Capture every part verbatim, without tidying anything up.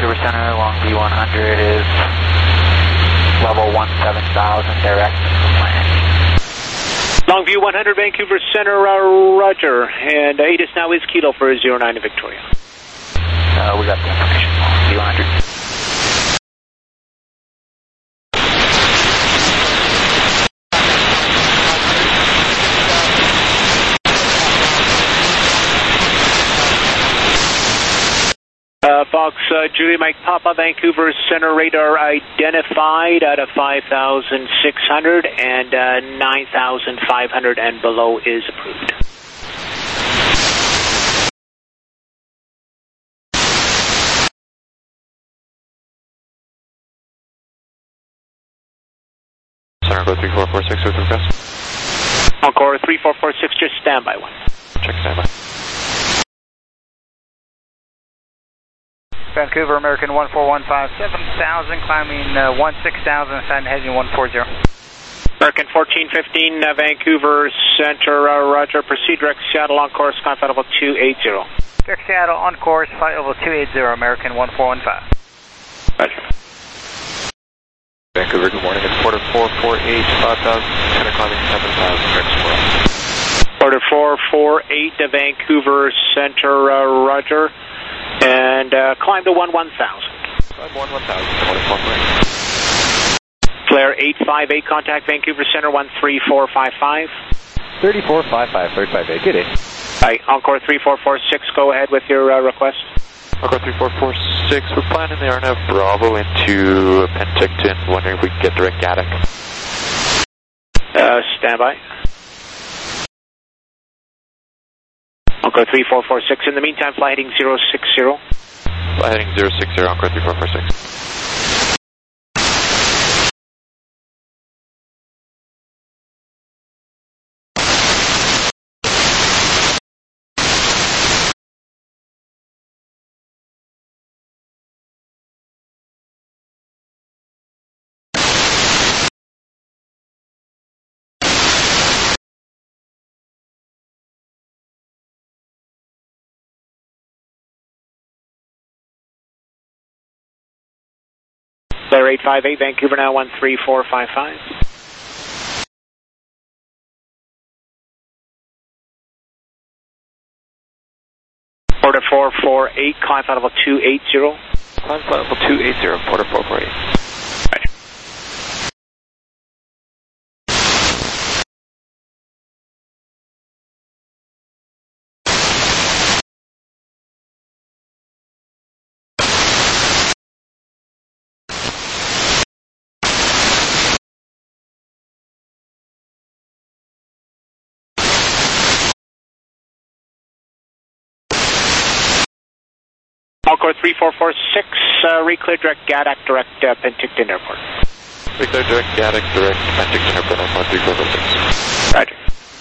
Vancouver Center, Longview one hundred is level one seven thousand, direct plan. Longview one hundred, Vancouver Center, uh, roger. And uh, ATIS now is Kilo for zero nine to Victoria. Uh, we got the information, Longview one hundred. Uh, Fox, uh, Julie Mike Papa, Vancouver Center radar identified out of five thousand six hundred, and uh, nine thousand five hundred and below is approved. Center, go three four four six with request. Encore three four four six, just standby one. Check standby. Vancouver American one four one five, seven thousand, climbing uh, one six thousand, ascend heading one four zero. American fourteen fifteen, uh, Vancouver Center, uh, roger. Proceed direct Seattle on course, climb flight level two eight zero. Direct Seattle on course, flight level two eight zero, American one four one five. Roger. Vancouver, good morning. It's Porter four four eight, five thousand, center climbing seven thousand, direct squirrel. Porter four four eight, uh, Vancouver Center, uh, roger. And uh, climb to one one thousand. Climb one one thousand, twenty-four point. Flare eight five eight, contact Vancouver Center one three four five five. thirty-four five five, thirty-five eight, good day. Right, Encore three four four six, go ahead with your uh, request. Encore three four four six, we're planning the R N F Bravo into Penticton, wondering if we can get direct G A D C. Uh, standby. Encore three four four six, in the meantime, fly heading zero six zero. Fly heading zero six zero, Encore three four four six. Flare eight five eight, Vancouver now one three four five five. Porter four four eight, climb flight level two eight zero. Climb flight level two eight zero, Porter four four eight. Right. Encore three four four six, uh, reclear direct G A D C, direct uh, Penticton Airport. Reclear direct G A D C, direct Penticton Airport, on three four four six. Roger.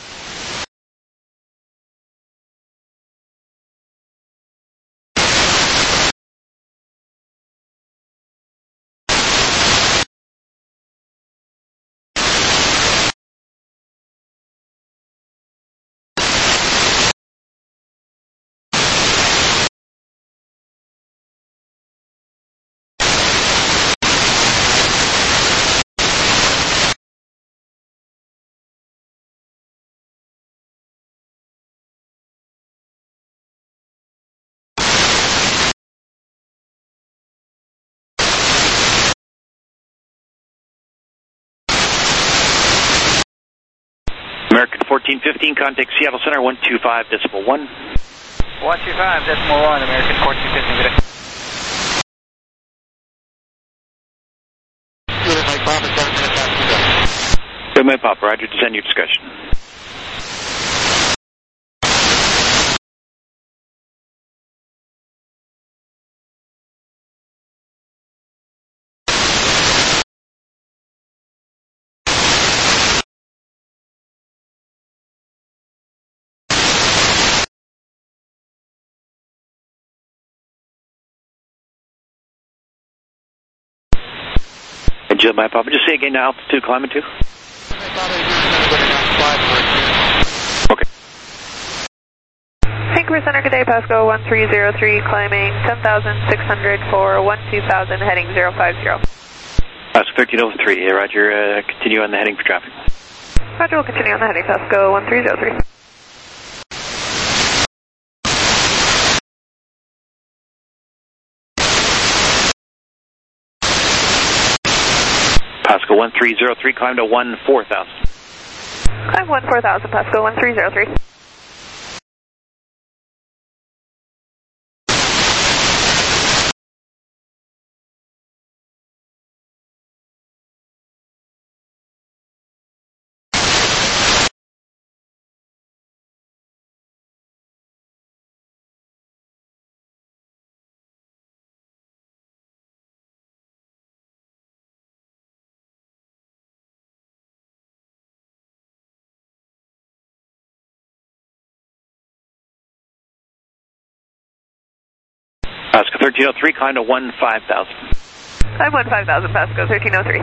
American fourteen fifteen, contact Seattle Center one two five decimal one. one two five decimal one, American fourteen fifteen, good day. Good Mike Papa, seven minutes after go. Good Mike Papa, roger, descend your discussion. Jill, my Papa, just say again, altitude climbing to? Okay. Vancouver Center, good day, Pasco one three zero three, climbing ten thousand six hundred for one two thousand, heading zero five zero. Pasco thirteen oh three, yeah, roger, uh, continue on the heading for traffic. Roger, we'll continue on the heading, Pasco one three zero three. Pasco one three zero three, climb to one four thousand. Climb one four thousand, Pasco one three zero three. Pasco thirteen oh three, climb to one five thousand. Climb one five thousand, Pasco thirteen oh three.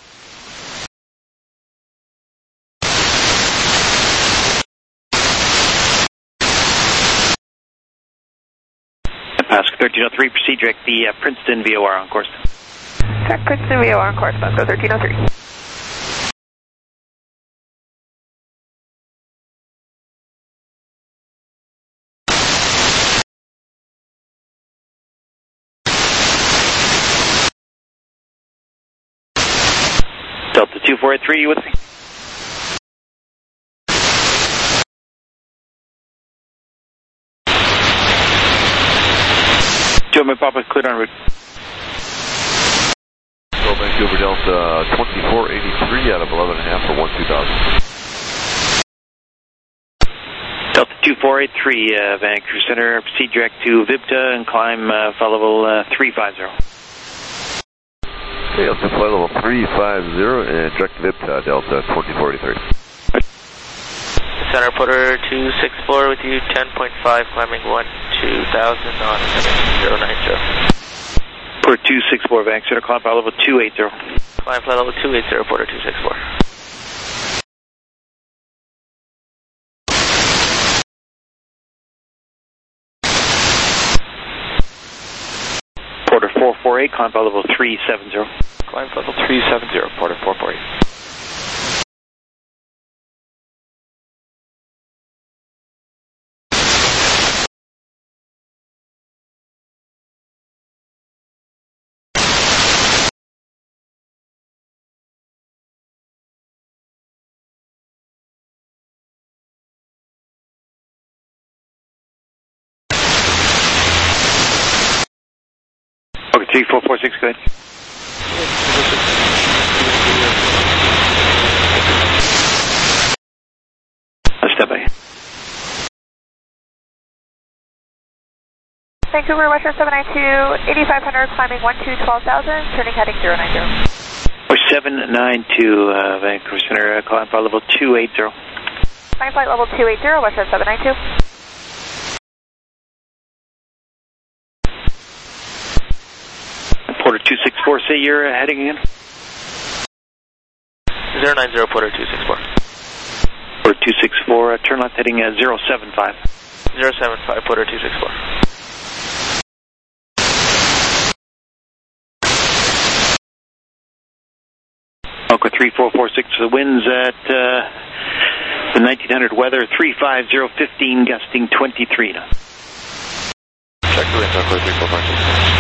Pasco thirteen oh three, proceed direct the uh, Princeton V O R on course. Direct Princeton V O R on course, Pasco thirteen oh three. Delta two four eight three, you with me? Joe, my Papa, cleared en route. So Vancouver Delta twenty-four eighty-three out of eleven and a half for one two thousand. Delta two four eight three, uh, Vancouver Center, proceed direct to Vipta and climb uh, flight level uh, three five zero. Okay, up to flight level three five zero and direct Vipta, Delta twenty-four eighty-three. Center Porter two six four with you, ten point five, climbing one two thousand on zero nine zero. Porter two six four, Vancouver Center, climb flight level two eight zero. Climb flight level two eight zero, Porter two six four. Porter four four eight, climb flight level three seven zero. Climb flight level three seven zero, Porter four four eight. Okay, three four four six, go ahead. Let's step by. Vancouver Western seven nine two, eighty-five hundred, climbing one two twelve thousand, turning heading zero nine zero. Or seven nine two, uh, Vancouver Center, uh, climb flight level two eight zero. Climb flight level two eight zero, Western seven nine two. Porter two six four, say you're uh, heading again? zero nine zero, Porter two six four. Porter two six four, uh, turn left heading uh, zero seven five. zero seven five, Porter two six four. Oka three four four six, the winds at uh, the nineteen hundred weather, three five zero fifteen, gusting twenty-three knots. Check the winds, Oka three four four six.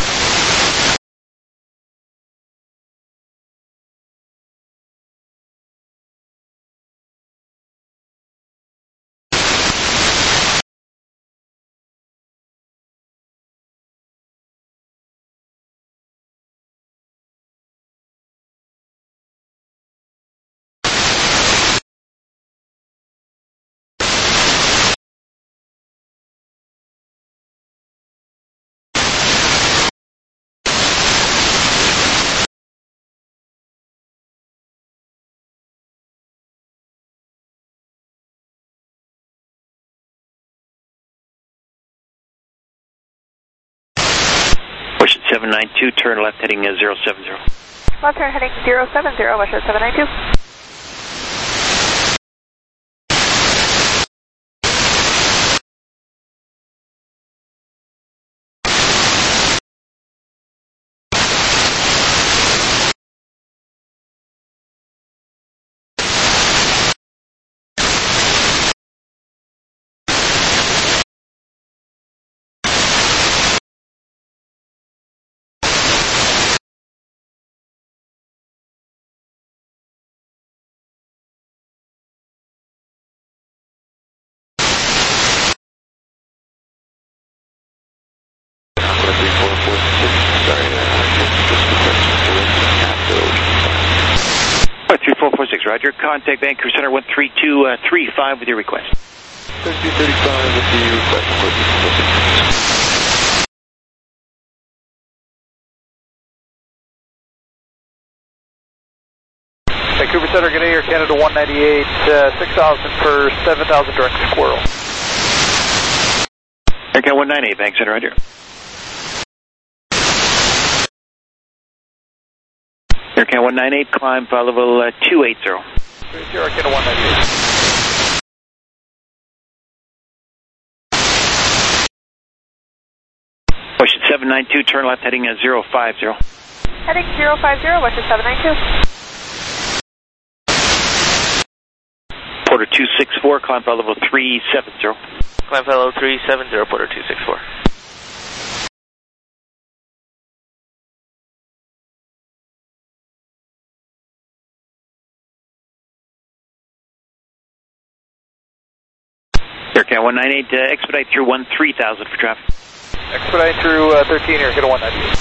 seven nine two, turn left heading uh, zero seven zero. Left turn heading zero seven zero, Western seven nine two. four four six, roger. Contact Vancouver Center one three two three five with your request. thirty-two thirty-five with the request. Vancouver Center, get Air Canada one ninety-eight, uh, six thousand for seven thousand direct Squirrel. Air Canada one ninety-eight, Vancouver Center, roger. Air Canada one ninety-eight, climb flight level uh, two eighty. Air Canada one ninety-eight. Ocean seven nine two, turn left heading uh, zero five zero. Heading zero five zero, Western seven nine two. Porter two six four, climb flight level three seven zero. Climb flight level three seven zero, Porter two six four. Air Canada one ninety-eight, uh, expedite through one three thousand for traffic. Expedite through uh, thirteen, Air Canada one ninety-eight.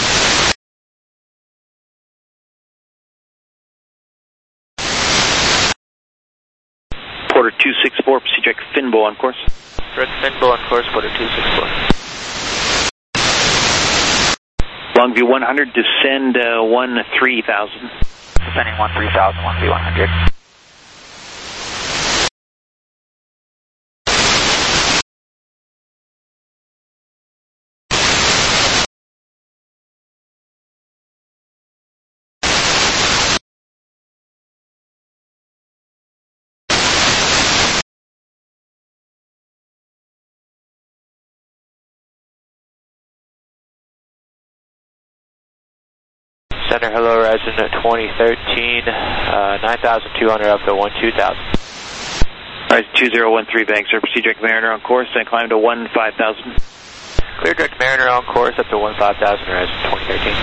Porter two six four, proceed direct Finbo on course. Direct Finbo on course, Porter two six four. Longview one hundred, descend uh, one three thousand. Descending one three thousand, one V one hundred. Center, hello, Horizon twenty thirteen, uh, nine thousand two hundred up to one two thousand. Horizon two zero one three, Vancouver, proceed direct Mariner on course, then climb to one five thousand. Clear direct Mariner on course up to one five thousand, Horizon twenty thirteen.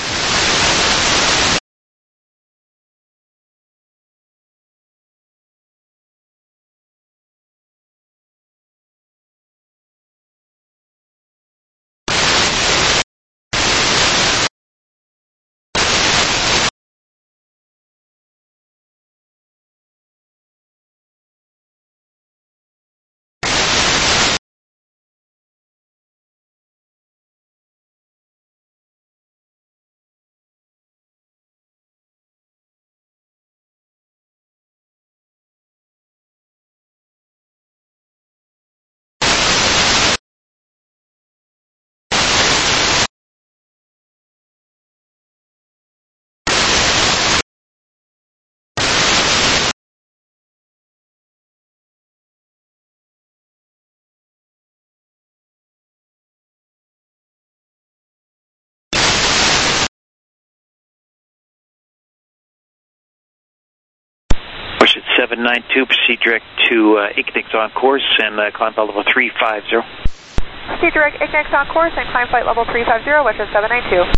Ocean seven nine two, proceed direct to uh, Ignix on course and uh, climb flight level three five zero. Proceed direct Ignix on course and climb flight level three five zero, Western seven nine two.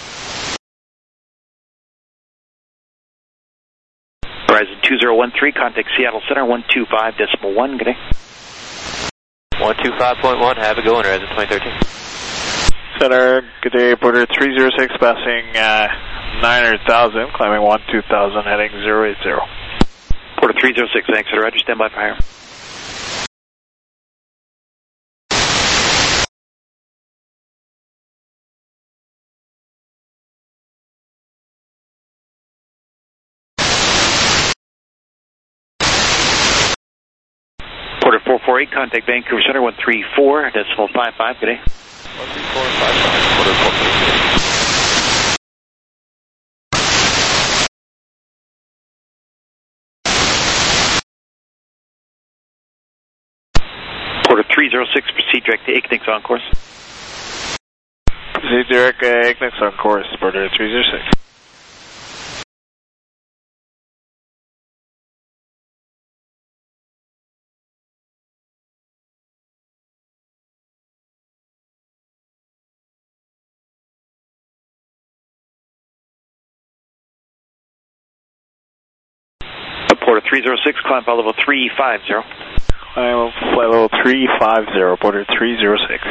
Horizon two zero one three, contact Seattle Center one two five decimal one, good day. one two five point one, have a go on Horizon twenty thirteen. Center, good day, Porter three zero six, passing uh, nine hundred thousand, climbing one two thousand, heading zero eight zero. Porter three zero six, thanks, roger, stand by for higher. Porter four four eight, contact Vancouver Center one three four decimal five five, good day. one three four five five, Porter four four eight. Porter three zero six, proceed direct to Ignix on course. Proceed direct uh, Ignix on course, Porter three zero six. Porter three zero six, climb flight level three five zero. Climb flight level three five zero, Porter three zero six.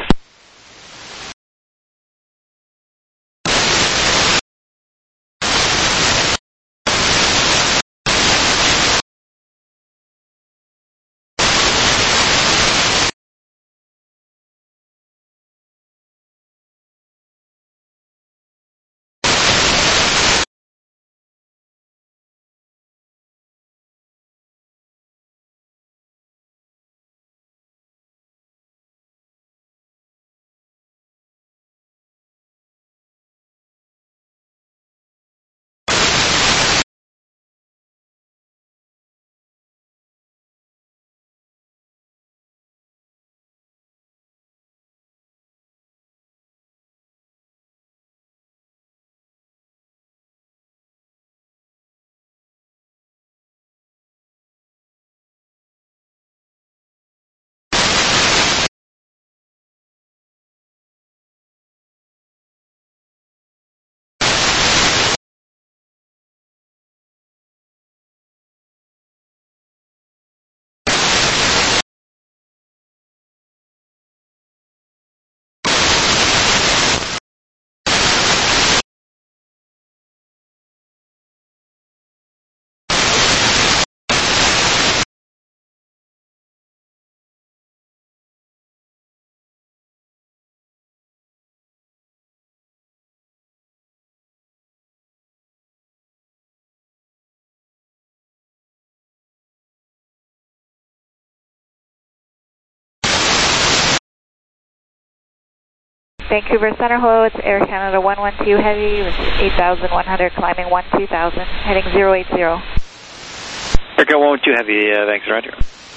Vancouver Center, hello, it's Air Canada one one two Heavy with eight thousand one hundred climbing one two thousand, heading zero eight zero. Air Canada one one two Heavy, uh, thanks, Roger.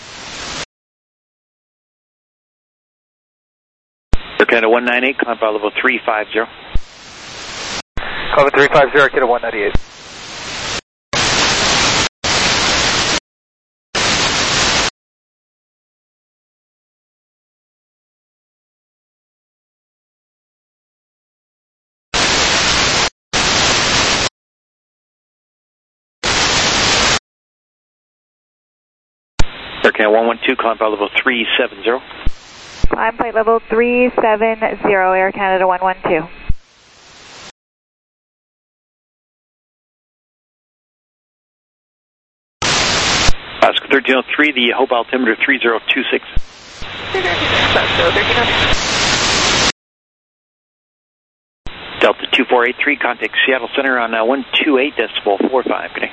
Air Canada one nine eight, climb file level three five zero. Climb three five zero, Canada one ninety-eight. Air Canada one one two, climb file level three seven zero. Climb flight level three seven zero, Air Canada one one two. Oscar thirteen oh three, the Hope altimeter three zero two six. Delta two four eight three, contact Seattle Center on uh, one two eight decimal four five. Good day.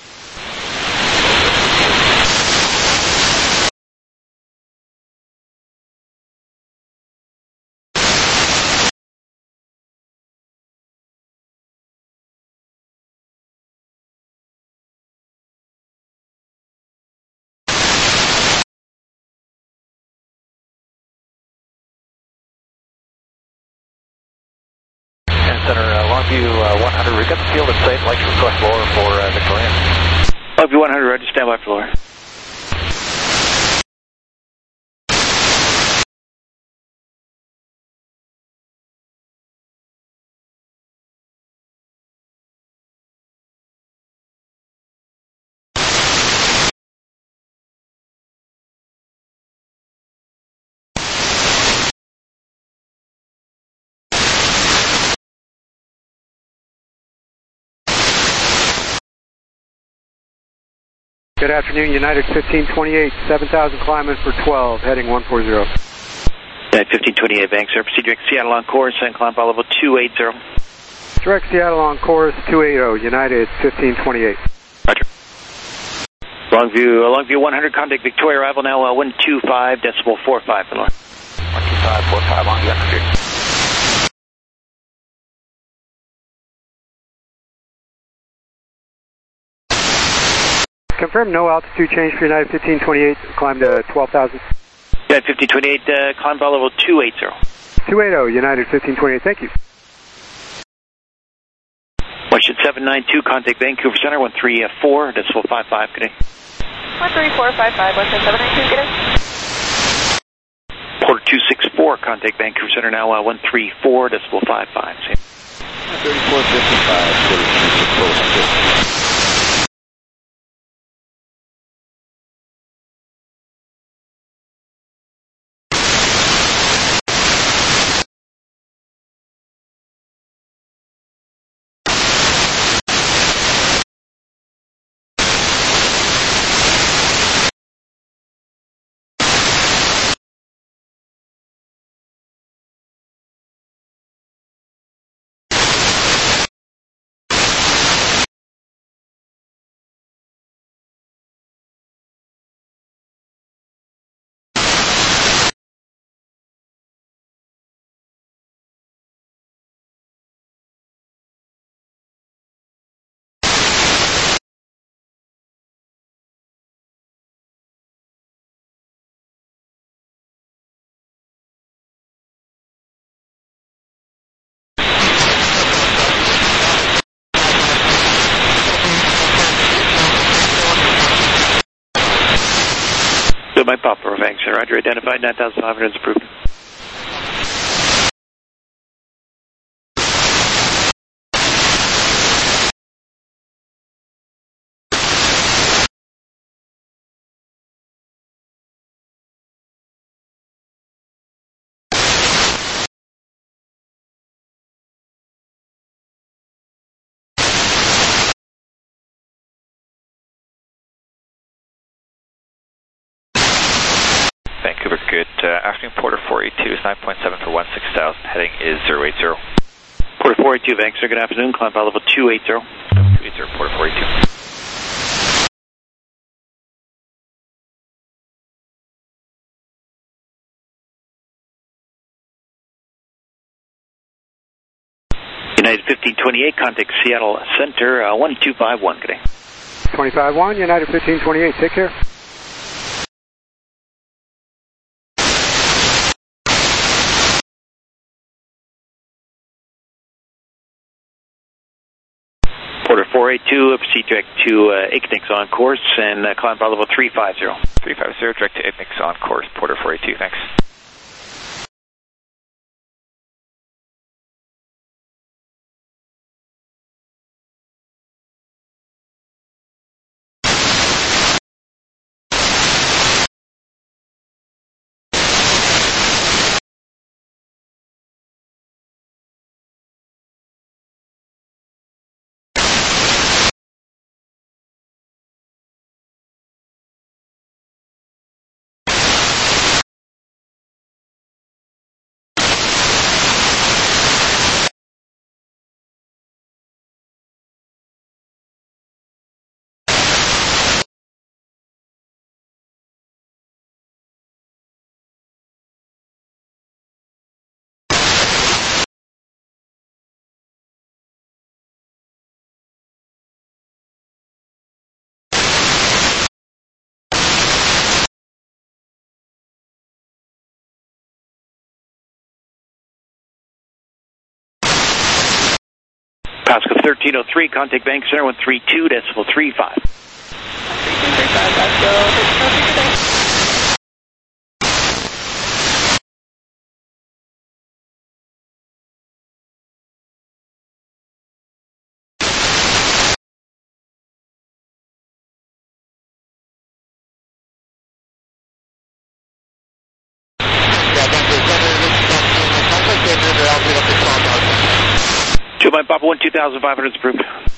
Center, uh, Longview uh, one hundred, we've got the field in sight, like to request lower for uh, Victoria. Longview one hundred, Roger, stand by for lower. Good afternoon, United fifteen twenty-eight, seven thousand climbing for twelve, heading one four zero. United fifteen twenty-eight, bank, sir. Proceed direct Seattle on course and climb file level two eight zero. Direct Seattle on course two eighty, United fifteen twenty-eight. Roger. Longview, uh, Longview one hundred, contact Victoria, arrival now uh, one two five decimal four five for north. one two five four five, Longview one hundred. Confirm no altitude change for United fifteen twenty-eight, climb to twelve thousand. United fifteen twenty-eight, uh, climb file level two eighty. two eighty, United fifteen twenty-eight, thank you. Washington seven nine two, contact Vancouver Center, one three four decimal five five, good day. one three four five five, Washington seven nine two, good day. Porter two six four, contact Vancouver Center now, uh, one three four decimal five five. thirty-four fifty-five, Porter two six four. My Papa, thanks, sir. Roger, identified, nine thousand five hundred is approved. Vancouver, good uh, afternoon, Porter four eighty-two is nine point seven for one six thousand, heading is zero eight zero. Porter four eighty-two, Vancouver, sir, good afternoon, climb file level two eighty. two eighty, Porter four eighty-two. United fifteen twenty-eight, contact Seattle Center, uh, one two five one, good day. twenty-five one, United fifteen twenty-eight, take care. Porter four eight two, proceed direct to uh, Ignis on course, and uh, climb level three five zero. three five zero, direct to Ignis on course, Porter four eight two, thanks. Pasco thirteen oh three, contact Bank Center, one three two decimal three five. Joe Mike Papa one, two thousand five hundred is approved.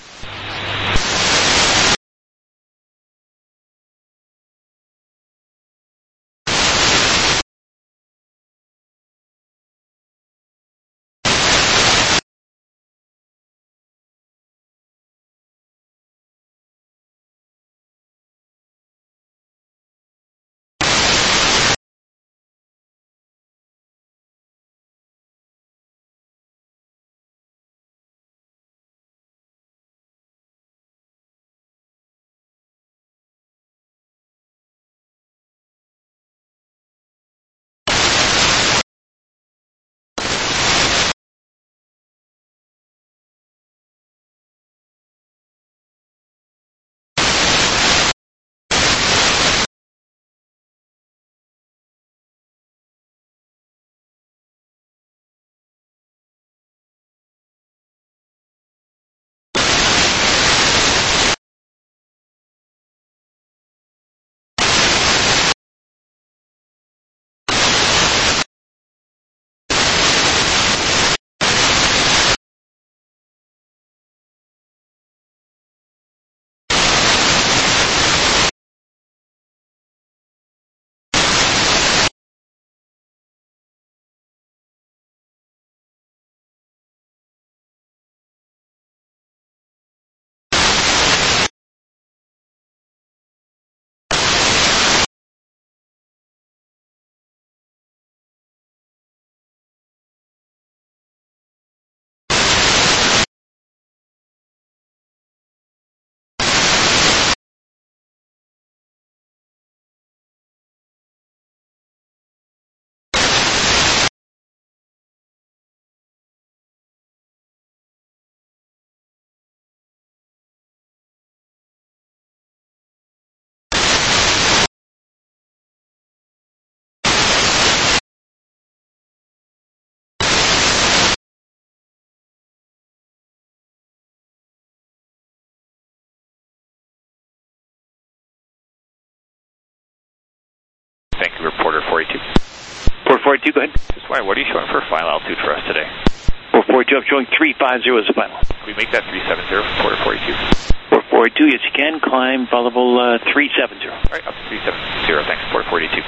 Thank you, reporter four eight two. Porter four eight two, go ahead. Just wondering, what are you showing for final altitude for us today? Porter four eight two, I'm showing three five zero as the final. Can we make that three seven zero, Porter four eight two? Porter four eight two, yes you can, climb level uh, three seven zero. Alright, up to three seven zero, thanks, Porter four eight two.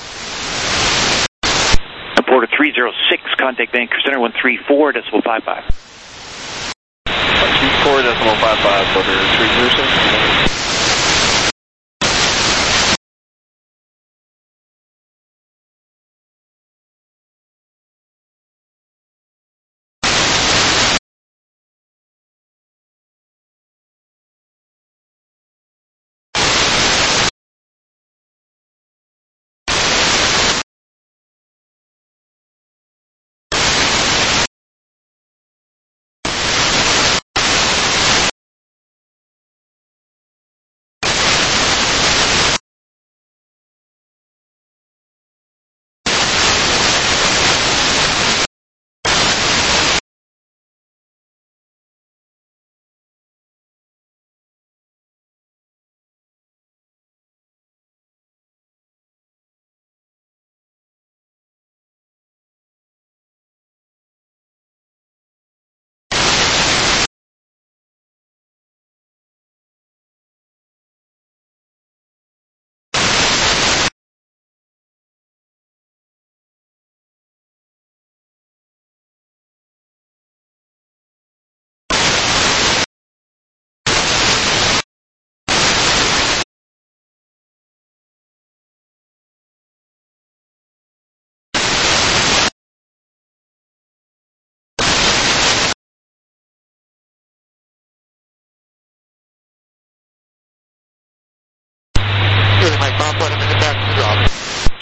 Porter three oh six, contact Vancouver Center, one three four decimal five five. one three four decimal five five, Porter three oh six.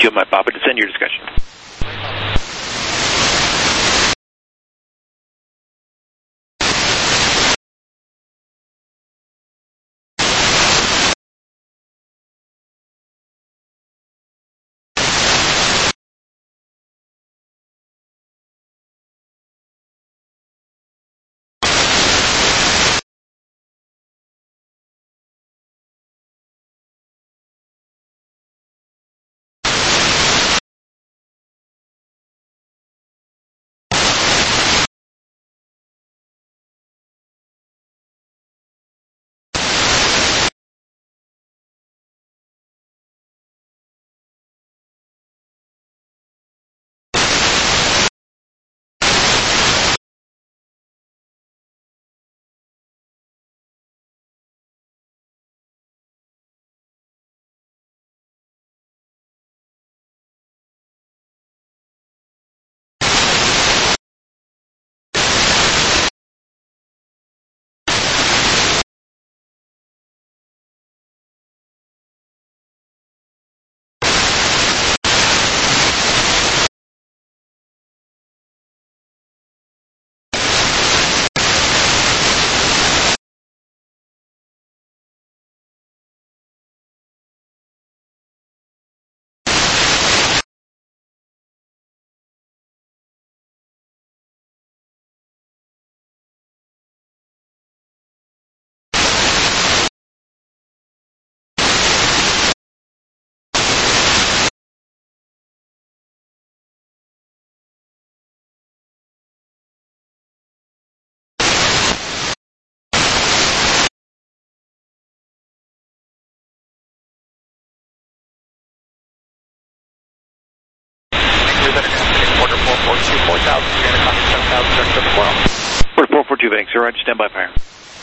Do you have my Papa to send your discussion? four four two, Vancouver, Roger, stand by fire.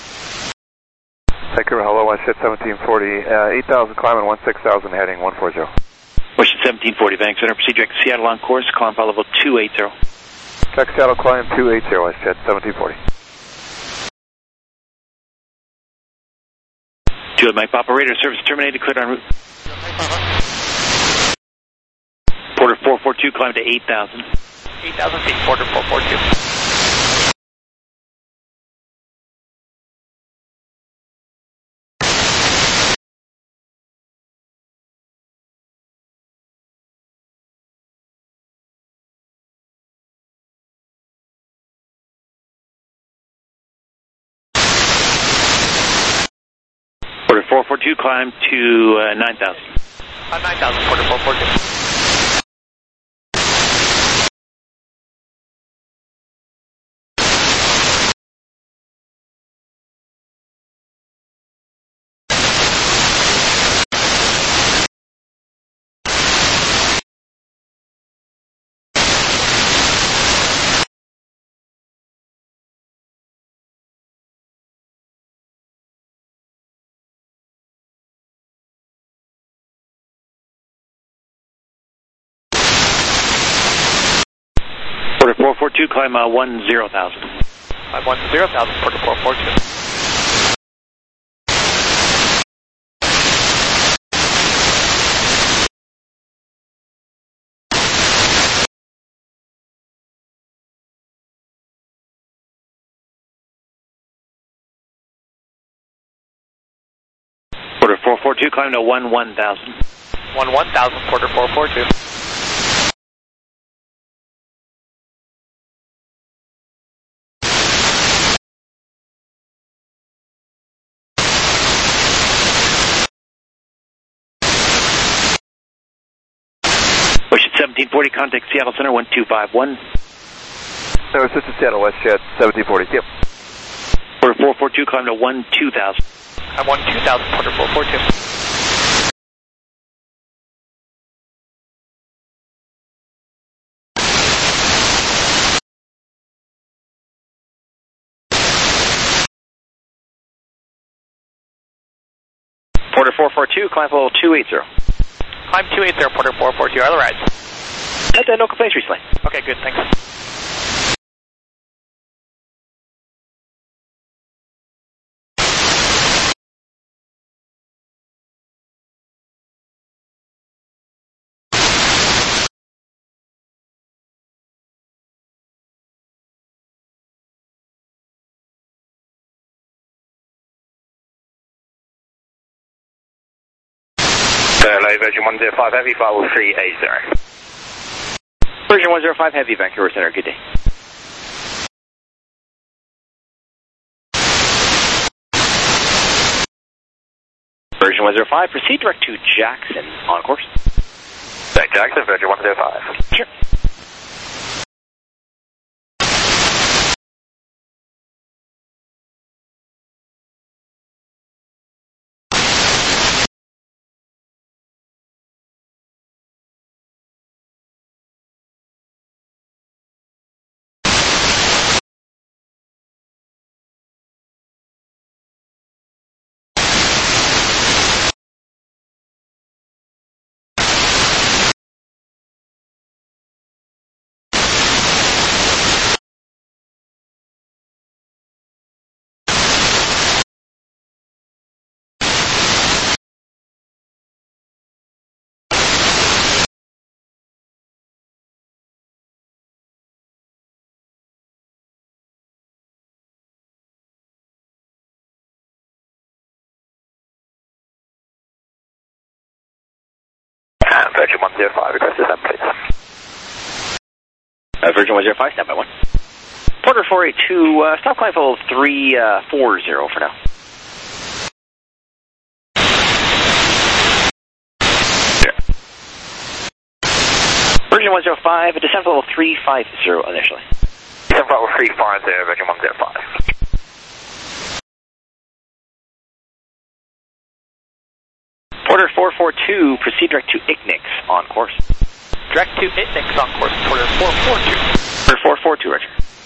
Vancouver, hello, one shed seventeen forty, uh, eight thousand climbing, one six thousand heading, one forty. West seventeen forty, Vancouver, proceed direct to Seattle on course, climb file level two eighty. Check Seattle, climb two eighty, West shed seventeen forty. Two of Mike Papa, radar service terminated, cleared en route. Porter four four two, climb to eight thousand. eight thousand feet, Porter four four two. Porter four four two, climb to uh, nine thousand. Uh, nine thousand, Porter four four two. Porter four four two, climb uh, one zero thousand. Climb one zero thousand, Porter four four two. Porter four four two, climb to one one thousand. one one thousand, Porter four four two. seventeen forty, contact Seattle Center, one two five one. No, it's just a Seattle West Jet, seventeen forty, yep. Porter four four two, climb to one two thousand. I'm one two thousand, Porter four four two. Porter four four two, climb level two eighty. Climb two eighty, Porter four four two, other rides. Had uh, no complaints recently. Okay, good, thanks. Hello, Virgin one zero five Heavy, Firewall three eight zero. Virgin one zero five Heavy, Vancouver Center, good day. Virgin one zero five, proceed direct to Jackson, on course. Back Jackson, Virgin one zero five. Sure. Virgin one zero five, request descent, please. Uh, Virgin one zero five, stand by one. Porter four eight two, uh, stop climb level three four zero for now. Yeah. Virgin one zero five, descent level three five zero initially. Descent level three five zero, Virgin one zero five. Porter four four two, proceed direct to Ignix, on course. Direct to Ignix on course, Porter four four two. Porter four four two, Roger.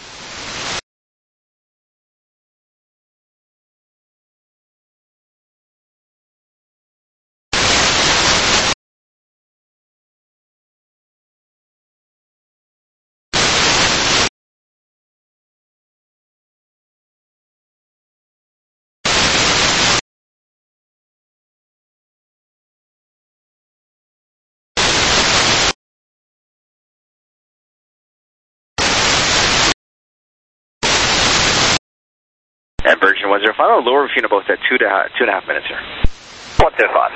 And Virgin one zero five, I'll lower between both at two, to, two and a half minutes here. one zero five.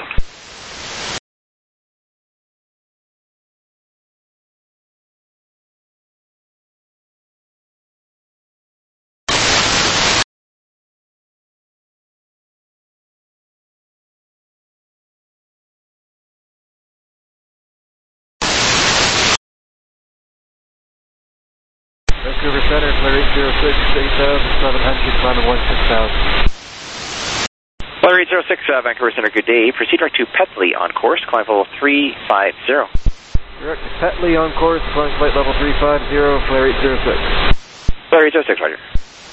Vancouver Center, Flare eight zero six, eight thousand seven hundred, climbing one six thousand. Flare eight zero six, uh, Vancouver Center, good day. Proceed direct to Petley on course, climb level three five zero. Direct to Petley on course, climb flight level three five zero, Flare eight zero six. Flare eight zero six, Roger.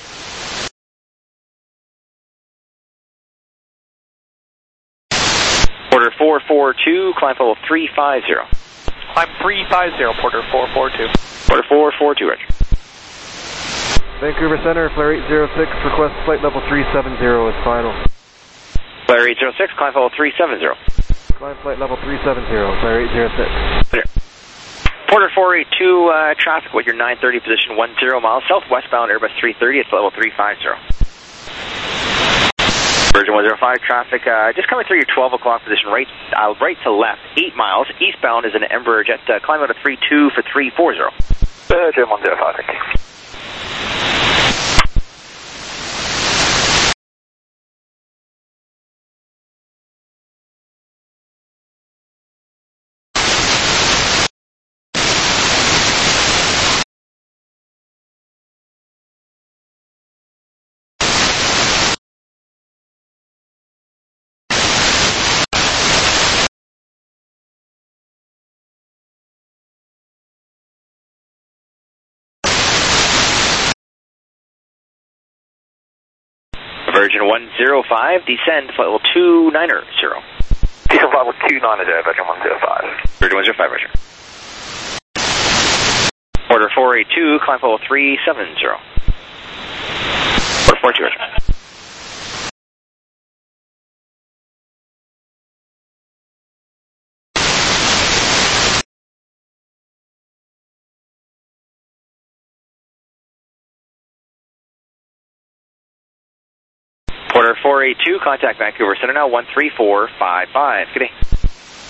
Porter four four two, climb level three five zero. Climb three five zero, Porter four four two. Porter four four two, Roger. Vancouver Center, Flare eight zero six, request flight level three seven zero is final. Flare eight zero six, climb level three seven zero. Climb flight level three seven zero, Flare eight zero six. Clear. Porter four eight two, uh, traffic with your nine thirty position one zero miles, southwestbound Airbus three thirty at level three five zero. Virgin one zero five, traffic uh, just coming through your twelve o'clock position, right uh, right to left, eight miles. Eastbound is an Embraer jet, uh, climb out of three two for three four zero. Virgin one zero five, thank you. Virgin one zero five, descend flight level two nine zero. Descend flight level two nine zero, Virgin one zero five. Virgin one zero five, Roger. Porter four eight two, climb level three seven zero. Porter four two, Roger. Porter four eight two, contact Vancouver Center now, one three four five five. Good day.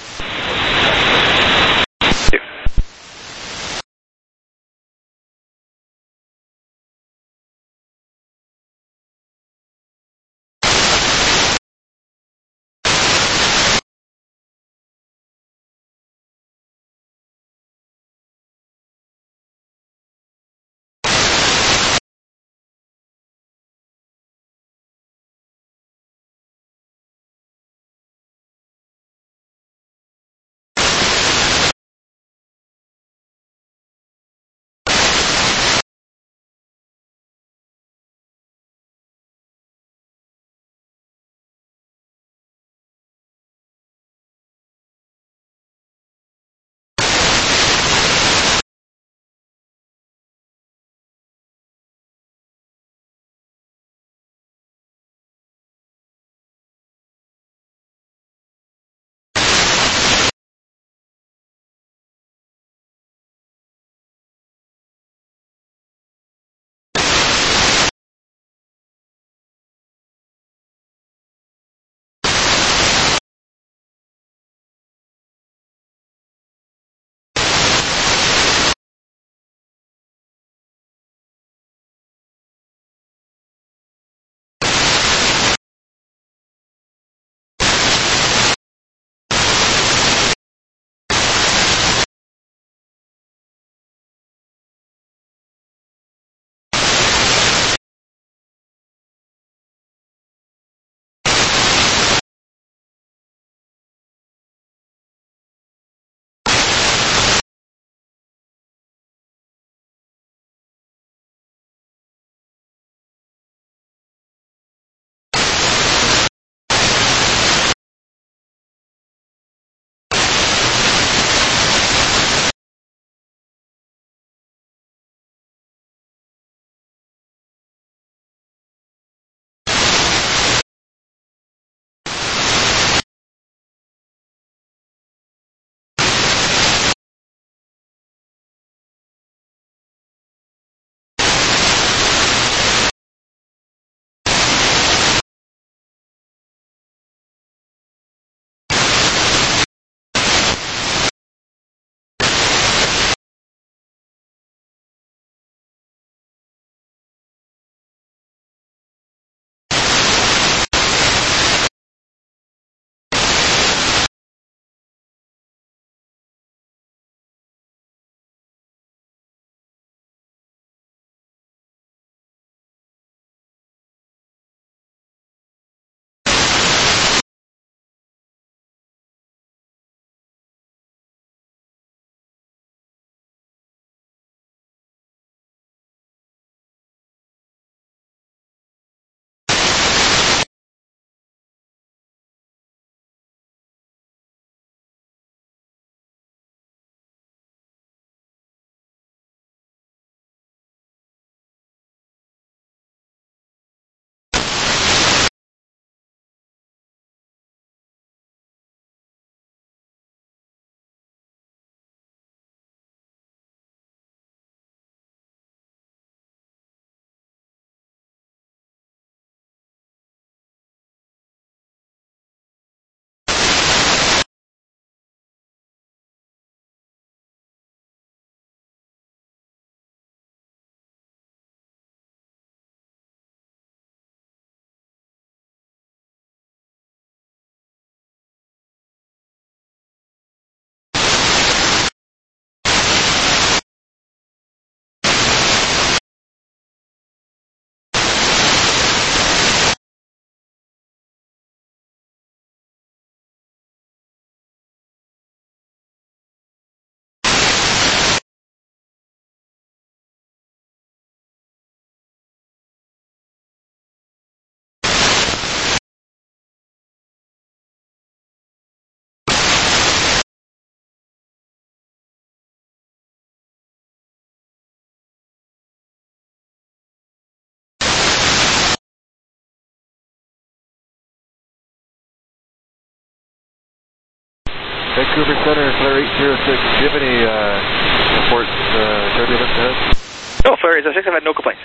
Vancouver Center, Flare eight zero six. Do you have any uh, reports, uh, turbulence ahead? No, Flare eight zero six, I've had no complaints.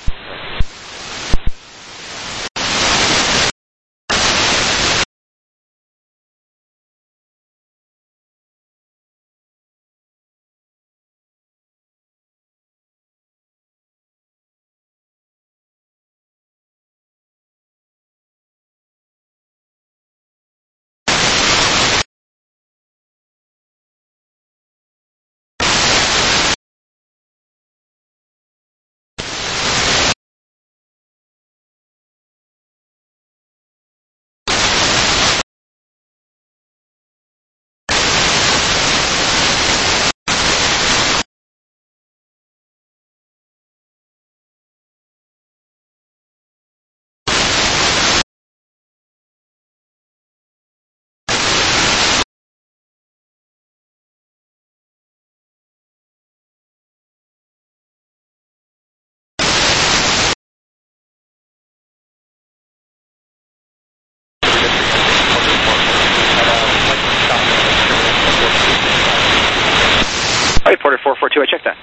Alright, Porter four four two, I checked that.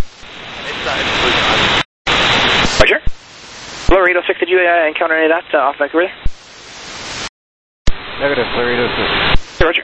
Roger. Flare eight oh six, did you uh, encounter any of that uh, off Vancouver there? Negative, Flare eight oh six. Hey, Roger.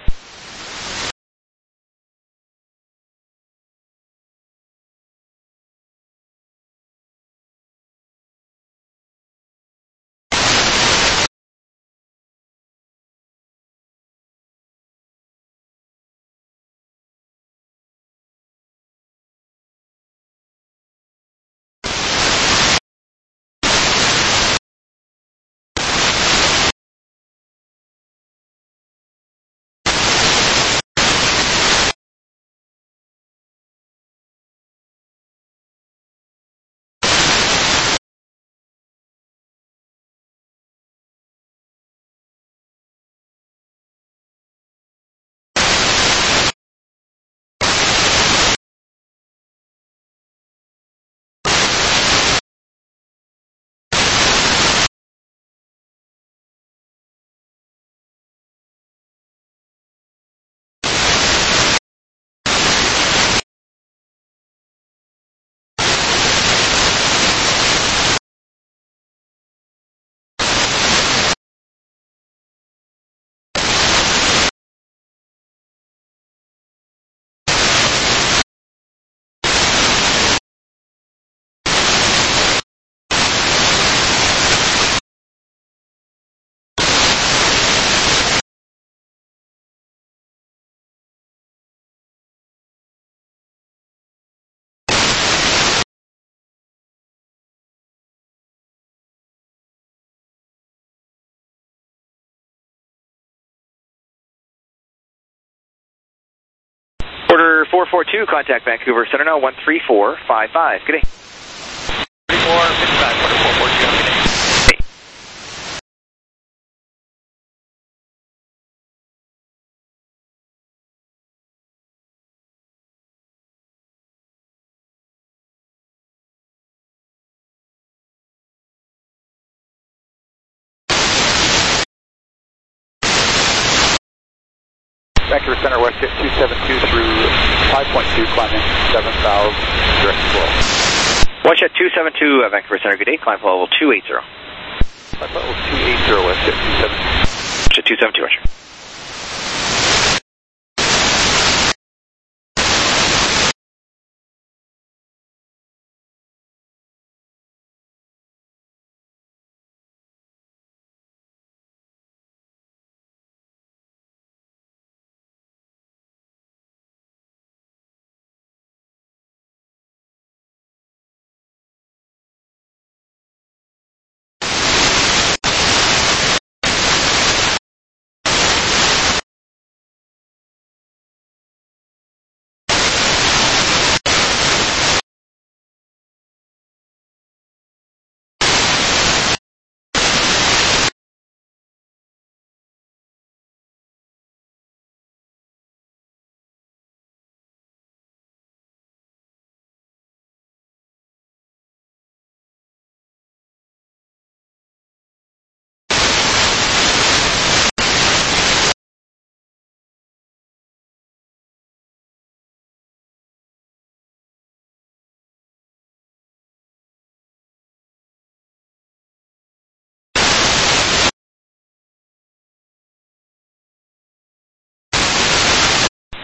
Porter four four two, contact Vancouver Center now, one three four five five. Good day. three four five, Porter four four two, good day. Vancouver Center, West two seven two through five point two, climbing seven thousand, direct flow. One shot two seven two, uh, Vancouver Center, good day, climb level two eighty. Climb level two eighty, West two seven two. One shot two seven two, Roger.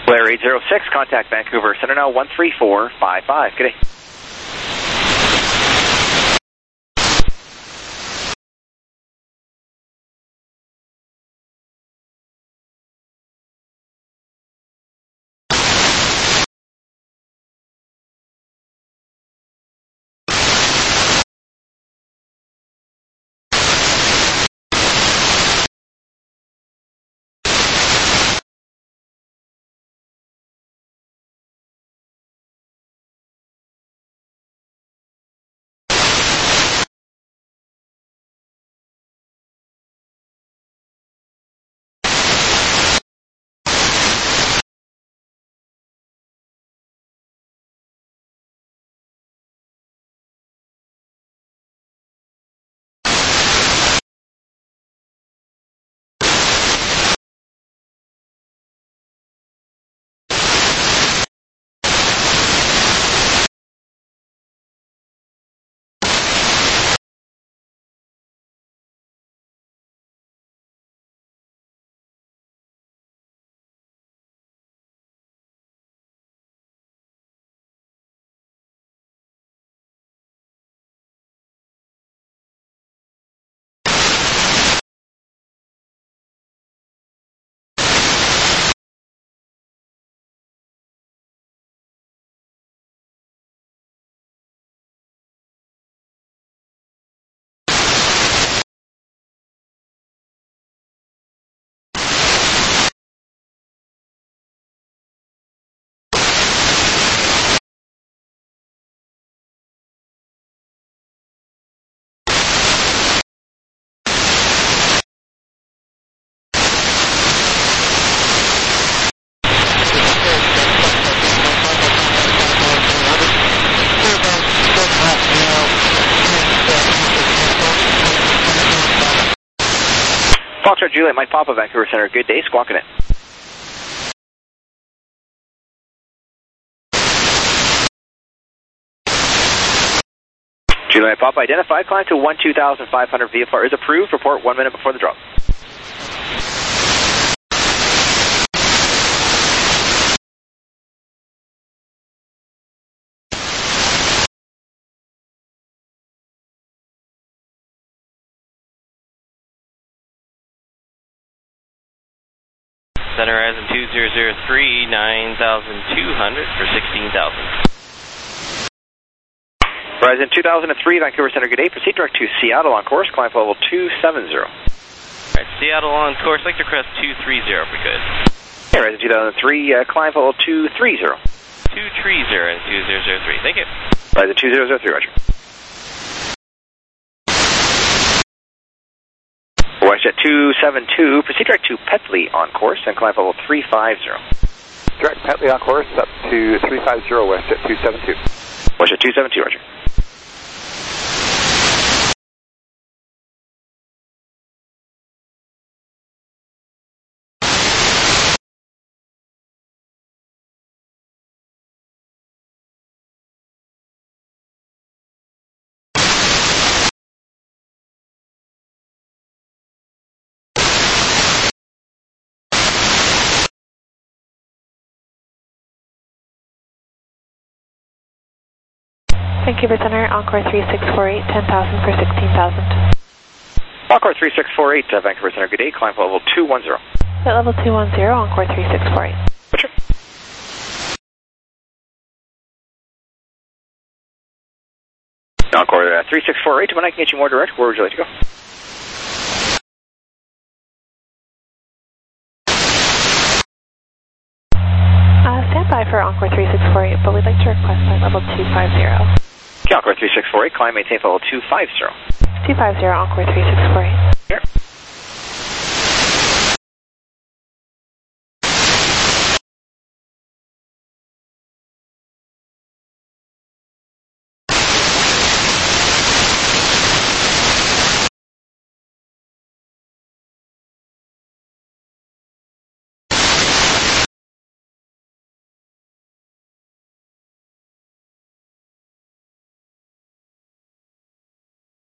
Blair eight zero six, contact Vancouver Center now one three four five five. Good day. Foxtrot Juliet, Mike Papa, Vancouver Center. Good day, squawking it. Juliet Papa identified, climb to one two thousand five hundred, V F R is approved, report one minute before the drop. Center Horizon two zero zero three, nine thousand two hundred for sixteen thousand. Horizon two thousand three, Vancouver Center, good day. Proceed direct to Seattle on course, climb level two seven zero. Alright, Seattle on course, like to crest two three zero if we could. Okay, Horizon two thousand three, uh, climb level two three zero. two three zero and two zero zero three, thank you. Horizon two zero zero three, roger. WestJet two seven two, proceed direct to Petley on course and climb level three five zero. Direct Petley on course up to three five zero, WestJet two seven two. WestJet two seven two, roger. Vancouver Center, Encore three six four eight, ten thousand for sixteen thousand. Encore three six four eight, uh, Vancouver Center, good day, climb level two one zero. At level two one zero, Encore three six four eight. Roger. Encore uh, three six four eight, when I can get you more direct, where would you like to go? Uh, stand by for Encore three six four eight, but we'd like to request flight level two five zero. Okay, Encore three six four eight, climb maintain level two five zero. two five zero, Encore three six four eight. Here.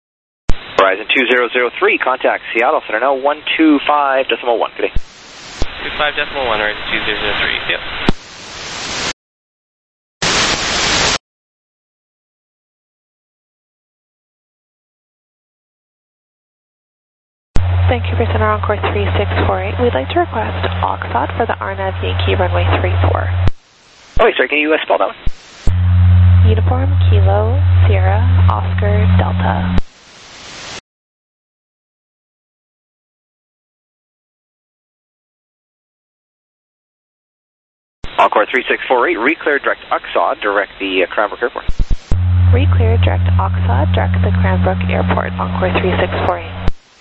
Horizon two zero zero three, contact Seattle Center now one two five decimal one. Good day. two five decimal one, right, two zero zero three, yep. Vancouver Center on course three six four eight. We'd like to request Oxford for the R N A V Yankee runway three four. Oh, wait, sorry, can you uh, spell that one? Uniform Kilo Sierra Oscar Delta. Encore three six four eight, reclear direct Oxford, direct the uh, Cranbrook Airport. Reclear direct Oxford, direct the Cranbrook Airport, Encore three six four eight.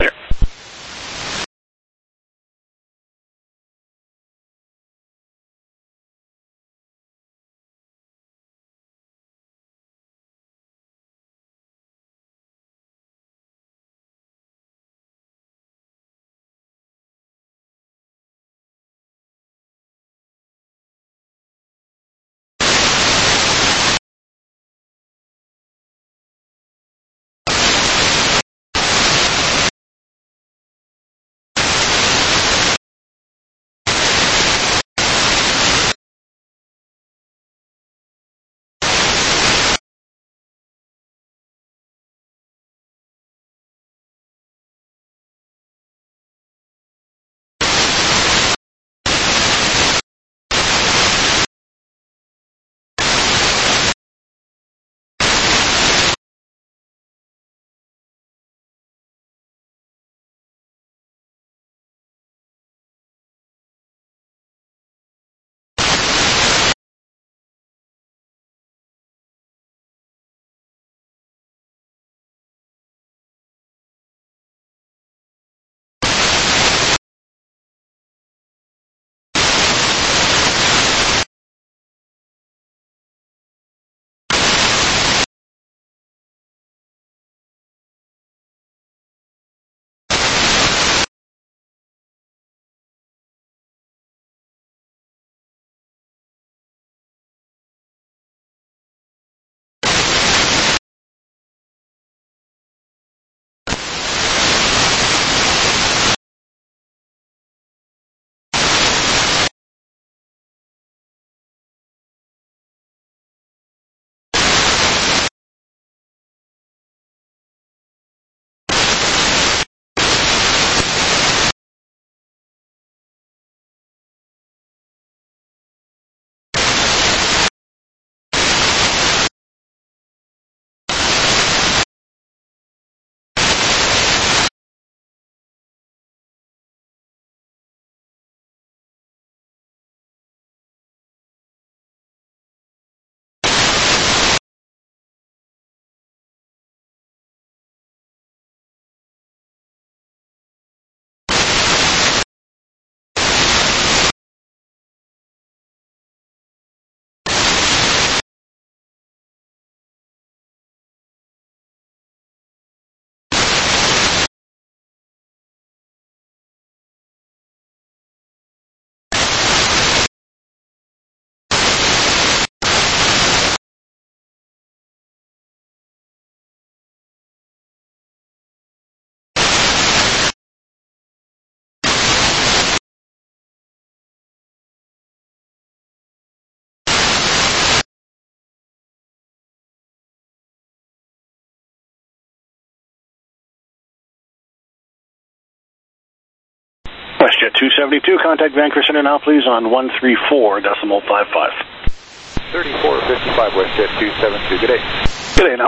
WestJet two seventy-two, contact Vancouver Center now, please, on one three four decimal five five. thirty-four fifty-five, WestJet two seventy-two, good day. Good day now.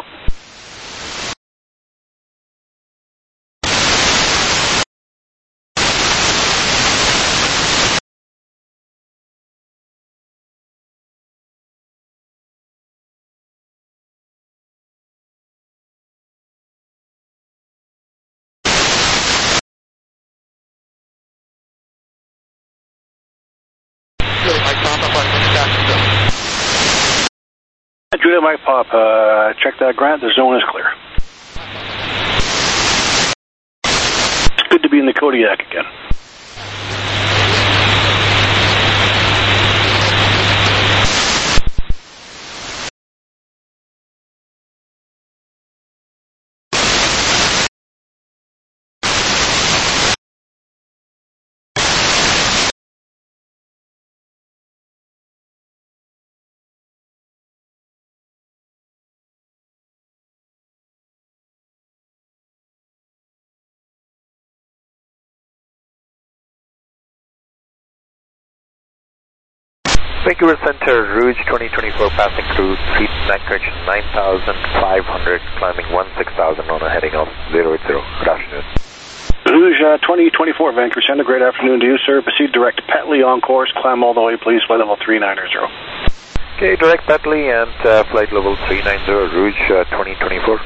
Julia Mike Pop, uh, check that, Grant, the zone is clear. It's good to be in the Kodiak again. Vancouver Center, Rouge twenty twenty-four, passing through seat nine correction nine thousand five hundred, climbing one six thousand on a heading of zero eight zero. Good afternoon. Rouge uh, twenty twenty-four, Vancouver Center, great afternoon to you, sir. Proceed direct Petley on course, climb all the way, please, flight level three nine zero. Okay, direct Petley and uh, flight level three nine zero, Rouge uh, twenty twenty-four.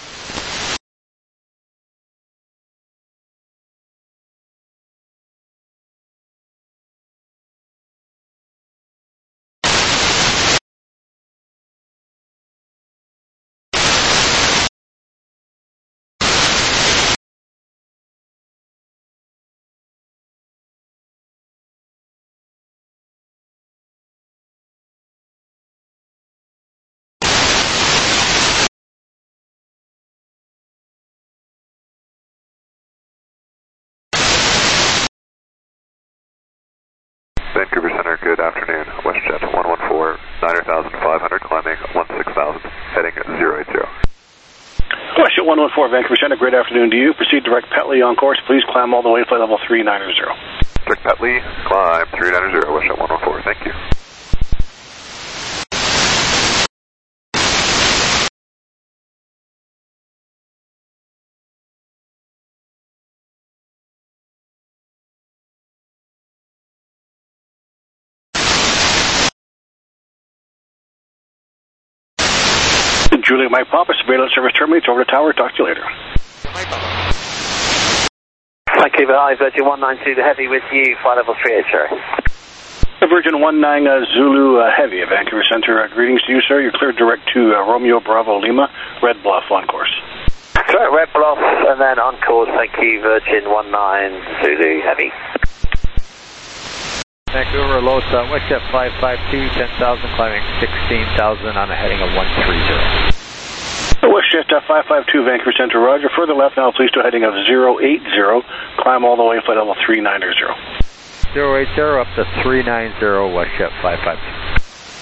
Vancouver Center, good afternoon. WestJet one one four, nine thousand five hundred, climbing one six thousand, heading zero eight zero. WestJet one one four, Vancouver Center, great afternoon to you. Proceed direct Petley on course, please climb all the way, flight level three nine zero. Direct Petley, climb three nine zero, WestJet one one four, thank you. Juliet Mike Papa, surveillance service terminates, over to tower, talk to you later. Vancouver High, Virgin one nine two, the heavy with you, flight level three eight zero. Virgin one nine uh, Zulu uh, Heavy at Vancouver Center, uh, greetings to you, sir. You're cleared direct to uh, Romeo Bravo Lima, Red Bluff on course. Correct, Red Bluff, and then on course, thank you, Virgin one nine Zulu Heavy. Vancouver, Los, uh, WestJet five five two, ten thousand, climbing sixteen thousand on a heading of one three zero. WestJet uh, five five two, Vancouver Center, roger. Further left now, please, to a heading of zero eight zero. Climb all the way, flight level three nine zero. zero eight zero up to three nine zero, WestJet five five two.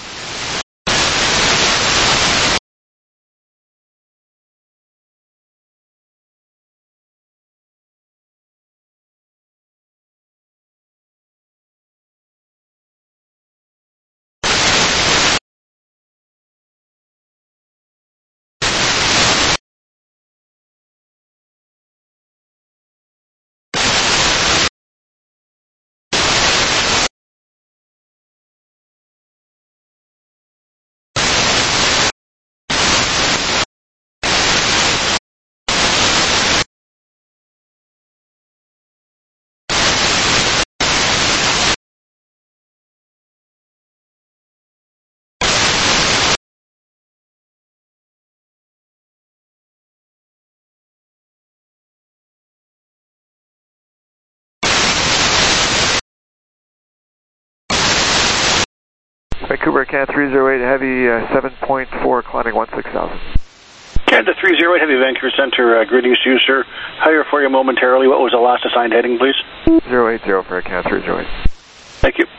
Vancouver, Can three zero eight, heavy uh, seven point four, climbing one six thousand. Canada three zero eight, Heavy Vancouver Center, uh, greetings to you, sir. Higher for you momentarily. What was the last assigned heading, please? zero eight zero for a Can three zero eight. Thank you.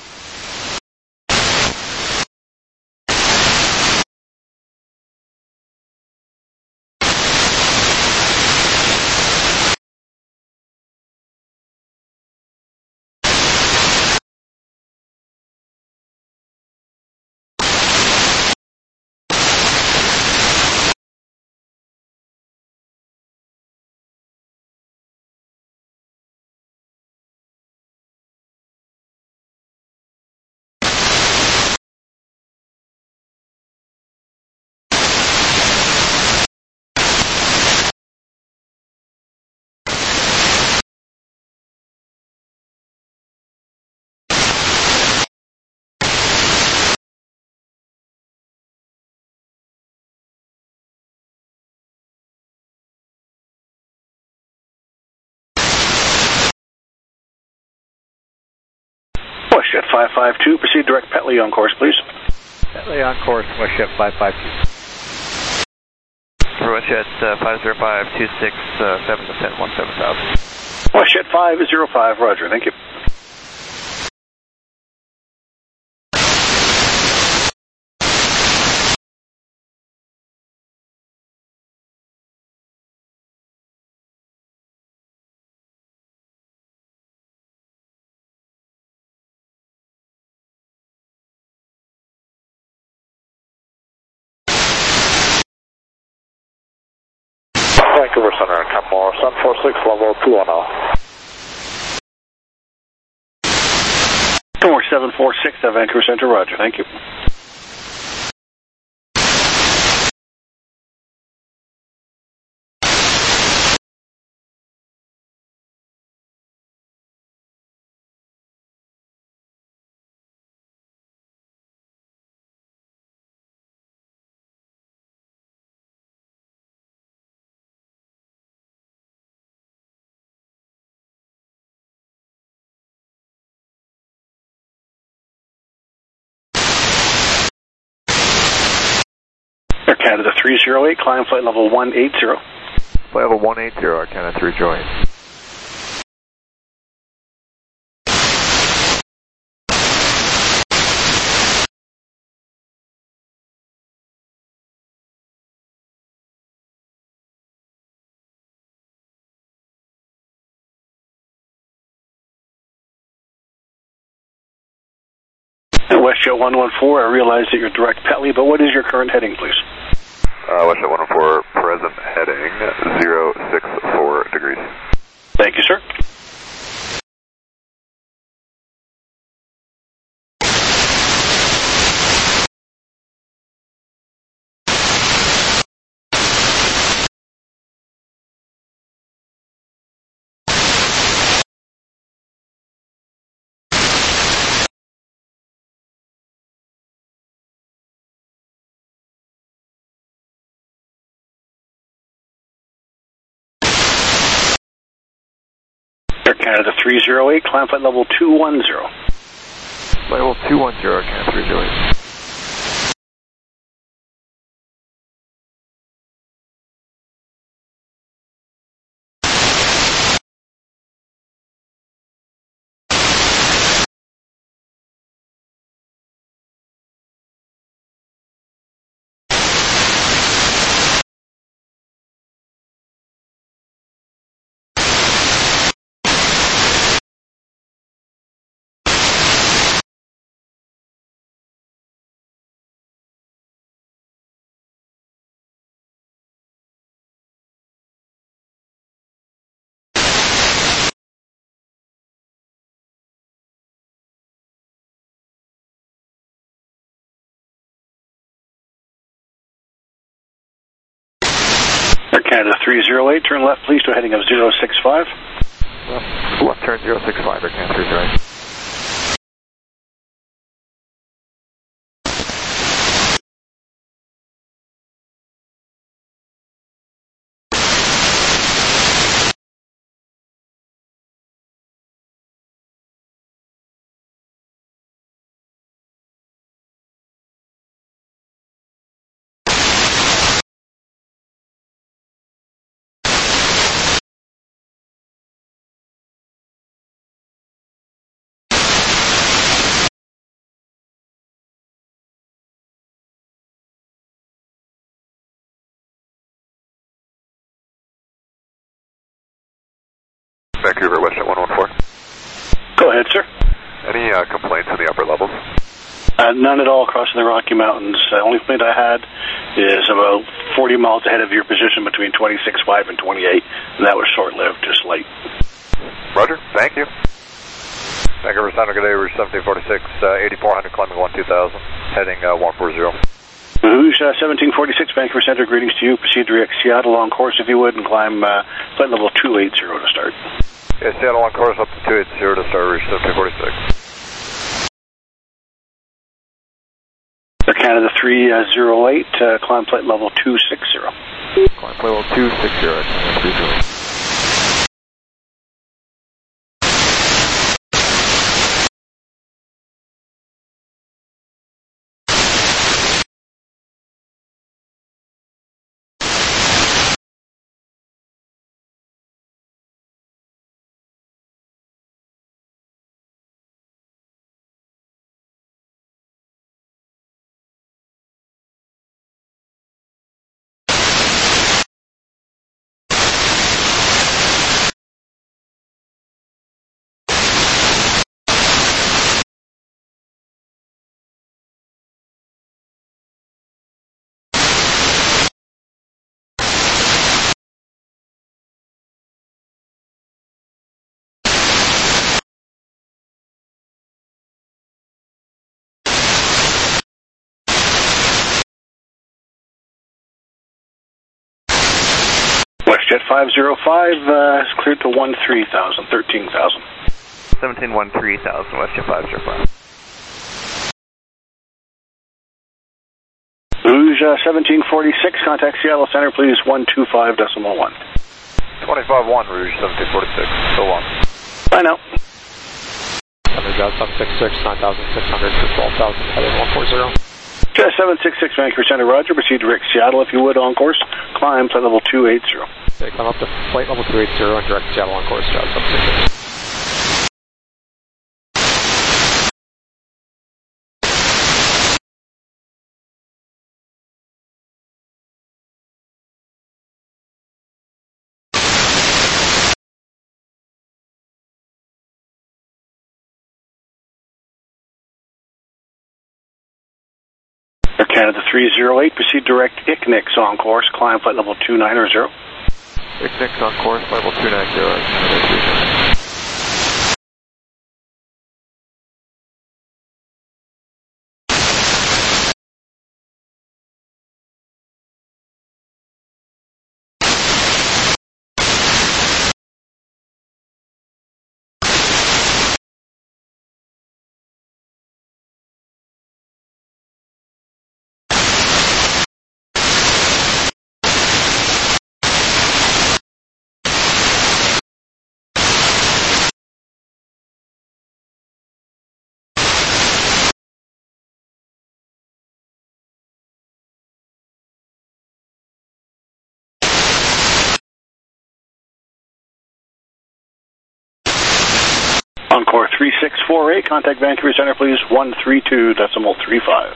WestJet five five two, proceed direct Petley on course, please. Petley on course, WestJet five five two. WestJet uh, five zero five two six seven to ten one seven thousand. WestJet five zero five, roger, thank you. Vancouver Center, Canmore, seven four six, level two one zero. Canmore seven four six at Vancouver Center, roger, thank you. Air Canada three zero eight, climb flight level one eighty. Flight level one eighty, Air Canada three zero eight. WestJet one one four, I realize that you're direct Petley, but what is your current heading, please? Uh, WestJet one one four, present heading zero six four degrees. Thank you, sir. Air Canada three zero eight, climb flight level two one zero. Flight level two one zero, Air Canada three zero eight. Air Canada three zero eight, turn left please to a heading of zero six five. Left, left turn zero six five, Air Canada three zero eight. Vancouver, WestJet one one four. Go ahead, sir. Any uh, complaints in the upper levels? Uh, none at all crossing the Rocky Mountains. The uh, only complaint I had is about forty miles ahead of your position between twenty-six five and twenty-eight, and that was short-lived, just late. Roger, thank you. Vancouver Center, good day, Rouge seventeen forty-six, uh, eighty-four hundred, climbing one two thousand, heading uh, one four zero. Rouge uh, seventeen forty-six, Vancouver Center, greetings to you. Proceed direct Seattle on course if you would, and climb uh, flight level two eighty to start. Yeah, Seattle on course up to two eighty to start, Rouge seventeen forty-six. Air Canada three zero eight, uh, climb flight level two sixty. Climb flight level two sixty, Air Canada three zero eight. WestJet five zero five uh, is cleared to one three thousand, thirteen thousand. seventeen one three thousand, WestJet five zero five. Rouge uh, seventeen forty-six, contact Seattle Center, please, one two five decimal one. twenty-five one, Rouge seventeen forty-six, so long. Bye now. Underground seven six six, nine thousand six hundred for twelve thousand, heading one four zero. Jet seven six six, Vancouver Center, roger. Proceed direct Seattle if you would, on course. Climb flight level two eighty. Okay, climb up to flight level two eighty and direct Seattle on course, Jet seven six six. Air Canada three zero eight, proceed direct I C N I X on course, climb flight level two nine zero. I C N I X on course, flight level two nine zero, Air Canada three zero eight. Encore three six four eight, contact Vancouver Center, please, one three two decimal three five.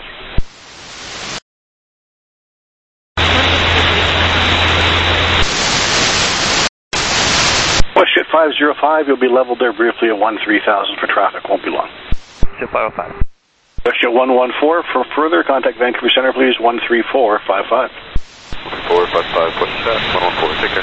WestJet five zero five, you'll be leveled there briefly at one three thousand for traffic, won't be long. Jet five oh five. WestJet one one four, for further, contact Vancouver Center, please, one three four five five. four five five, push that, one one four, take care.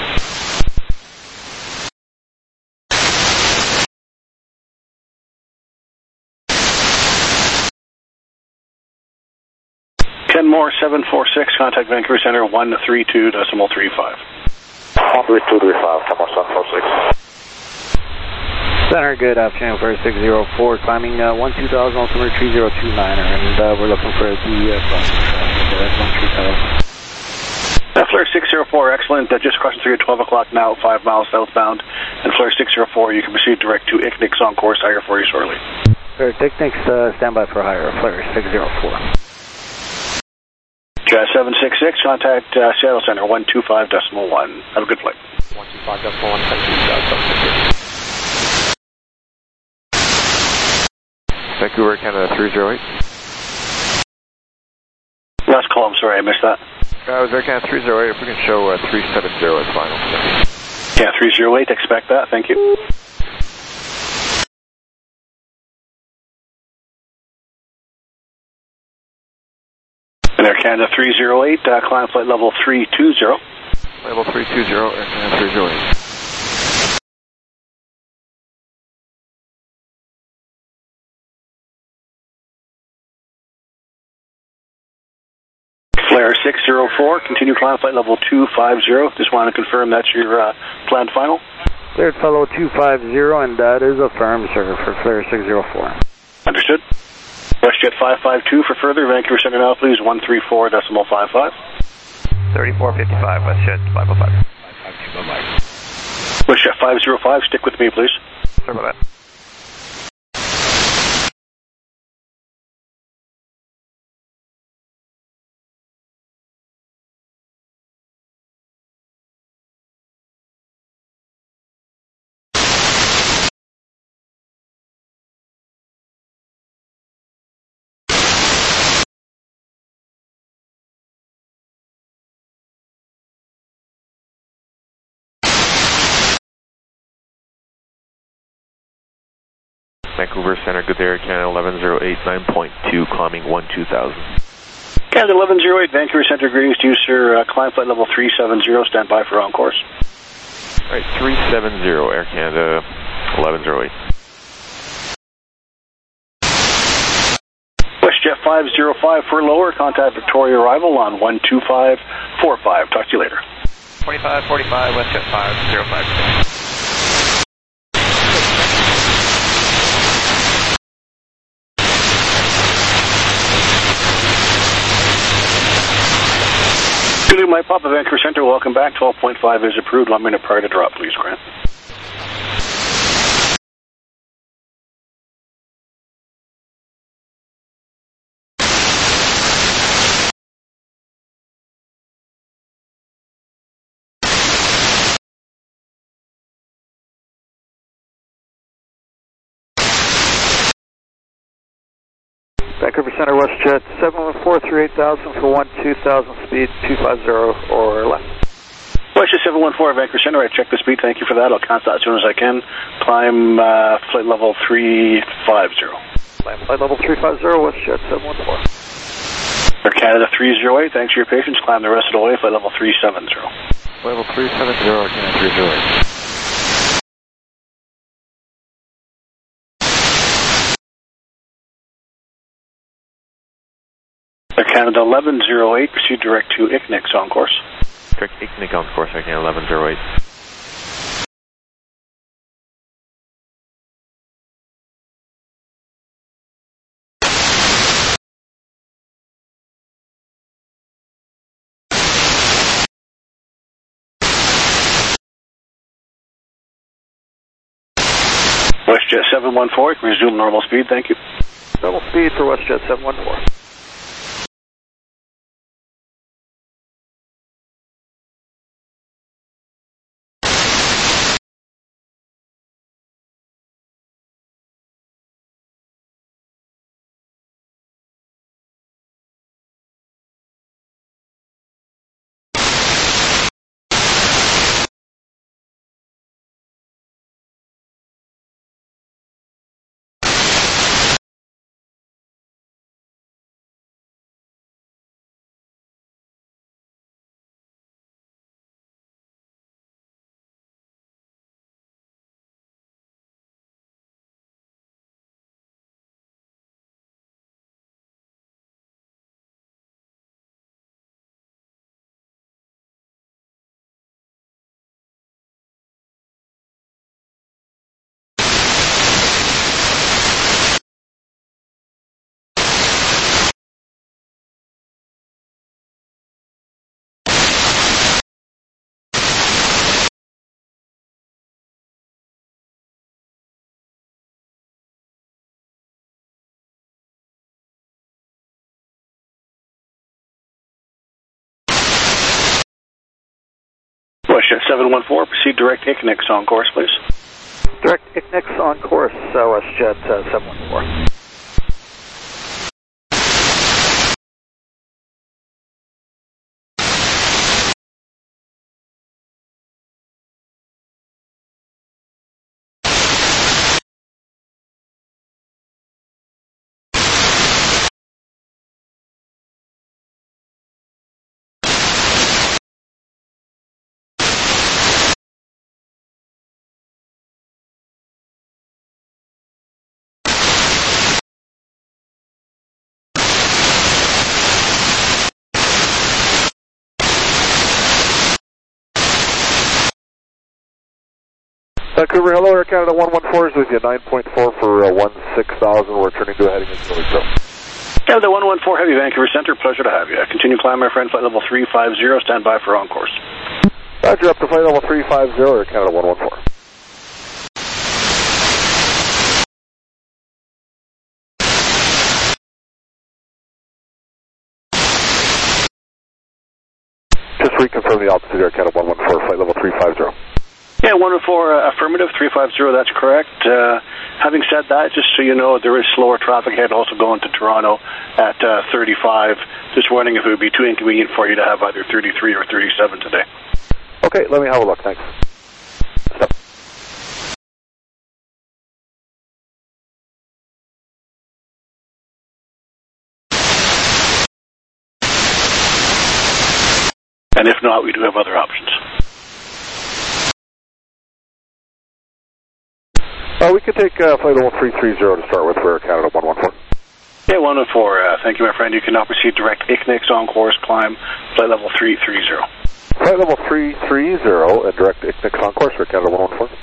Kenmore seven four six, contact Vancouver Center, one three two decimal three five. one three two three five, Kenmore seven four six. Center, good afternoon, Flare six zero four, climbing uh, one two thousand, altimeter three zero two niner, and uh, we're looking for the uh, front. Uh, that's one three thousand. Uh, Flare six zero four, excellent, uh, just crossing through at twelve o'clock now, five miles southbound, and Flare six zero four, you can proceed direct to I C N I X on course, higher for you shortly. Flare Technics, uh, standby for higher, Flare six zero four. Jet seven six six, contact uh, Seattle Center, one two five decimal one. Have a good flight. one two five decimal one, thank you, Jet seven six six. Vancouver, Canada three zero eight. Last call, I'm sorry, I missed that. Uh, it was Air Canada three zero eight, if we can show uh, three seven zero as final. Yeah, three zero eight, expect that, thank you. And Air Canada three zero eight, uh, climb flight level three two zero. Level three two zero, Air Canada three zero eight. Flare six zero four, continue climb flight level two five zero. Just want to confirm that's your uh, planned final. Cleared fellow two five zero, and that is a firm, sir, for Flare six zero four. Understood. WestJet five five two for further, Vancouver Center now, please, one three four decimal five five. thirty-four fifty-five, WestJet five oh five. five five two, bye-bye. WestJet five zero five, stick with me, please. Sorry about that. Vancouver Center, good day, Air Canada eleven zero eight, nine point two, climbing one two thousand. Canada eleven zero eight, Vancouver Center, greetings to you, sir. Uh, climb flight level three seven zero, stand by for on course. Alright, three seven zero, Air Canada eleven zero eight. WestJet five zero five for lower, contact Victoria arrival on one two five four five. Talk to you later. forty-five forty-five, WestJet five zero five six. Julie, Mike Papa, Vancouver Center, welcome back. twelve point five is approved. One minute prior to drop, please, Grant. Vancouver Center, WestJet seven one four through eight thousand for one two thousand speed two five zero or less. WestJet seven one four, Vancouver Center, I checked the speed, thank you for that. I'll count that as soon as I can. Climb uh, flight level three five zero. Climb flight level three five zero, WestJet seven one four. Air Canada three zero eight, thanks for your patience. Climb the rest of the way, flight level three seven zero. Level three seven zero, Air Canada three zero eight. Air Canada eleven zero eight, proceed direct to I C N I C on course. Direct I C N I C on course, Air Canada eleven zero eight. WestJet seven one four, resume normal speed, thank you. Normal speed for WestJet seven one four. WestJet seven one four, proceed direct I C N I C on course, please. Direct I C N I C on course, uh, WestJet uh, seven one four. Vancouver, hello, Air Canada one one four is with you, nine point four for uh, one six thousand, we're turning to a heading into Zero. Canada one one four, Heavy, Vancouver Center, pleasure to have you. Continue climb, my friend, flight level three five zero, stand by for on course. Roger, up to flight level three five zero, Air Canada one one four. Just reconfirm the altitude, Air Canada one one four, flight level three five zero. Yeah, one one four, uh, affirmative, three five zero, that's correct. Uh, having said that, just so you know, there is slower traffic ahead also going to Toronto at uh, thirty-five. Just wondering if it would be too inconvenient for you to have either thirty-three or thirty-seven today. Okay, let me have a look, thanks. Stop. And if not, we do have other options. Uh, we could take uh, flight level three three zero to start with for Air Canada one one four. Yeah, one one four, uh, thank you, my friend. You can now proceed direct I C N I C on course, climb flight level three three zero. Flight level three three zero and direct I C N I C on course for Canada one one four.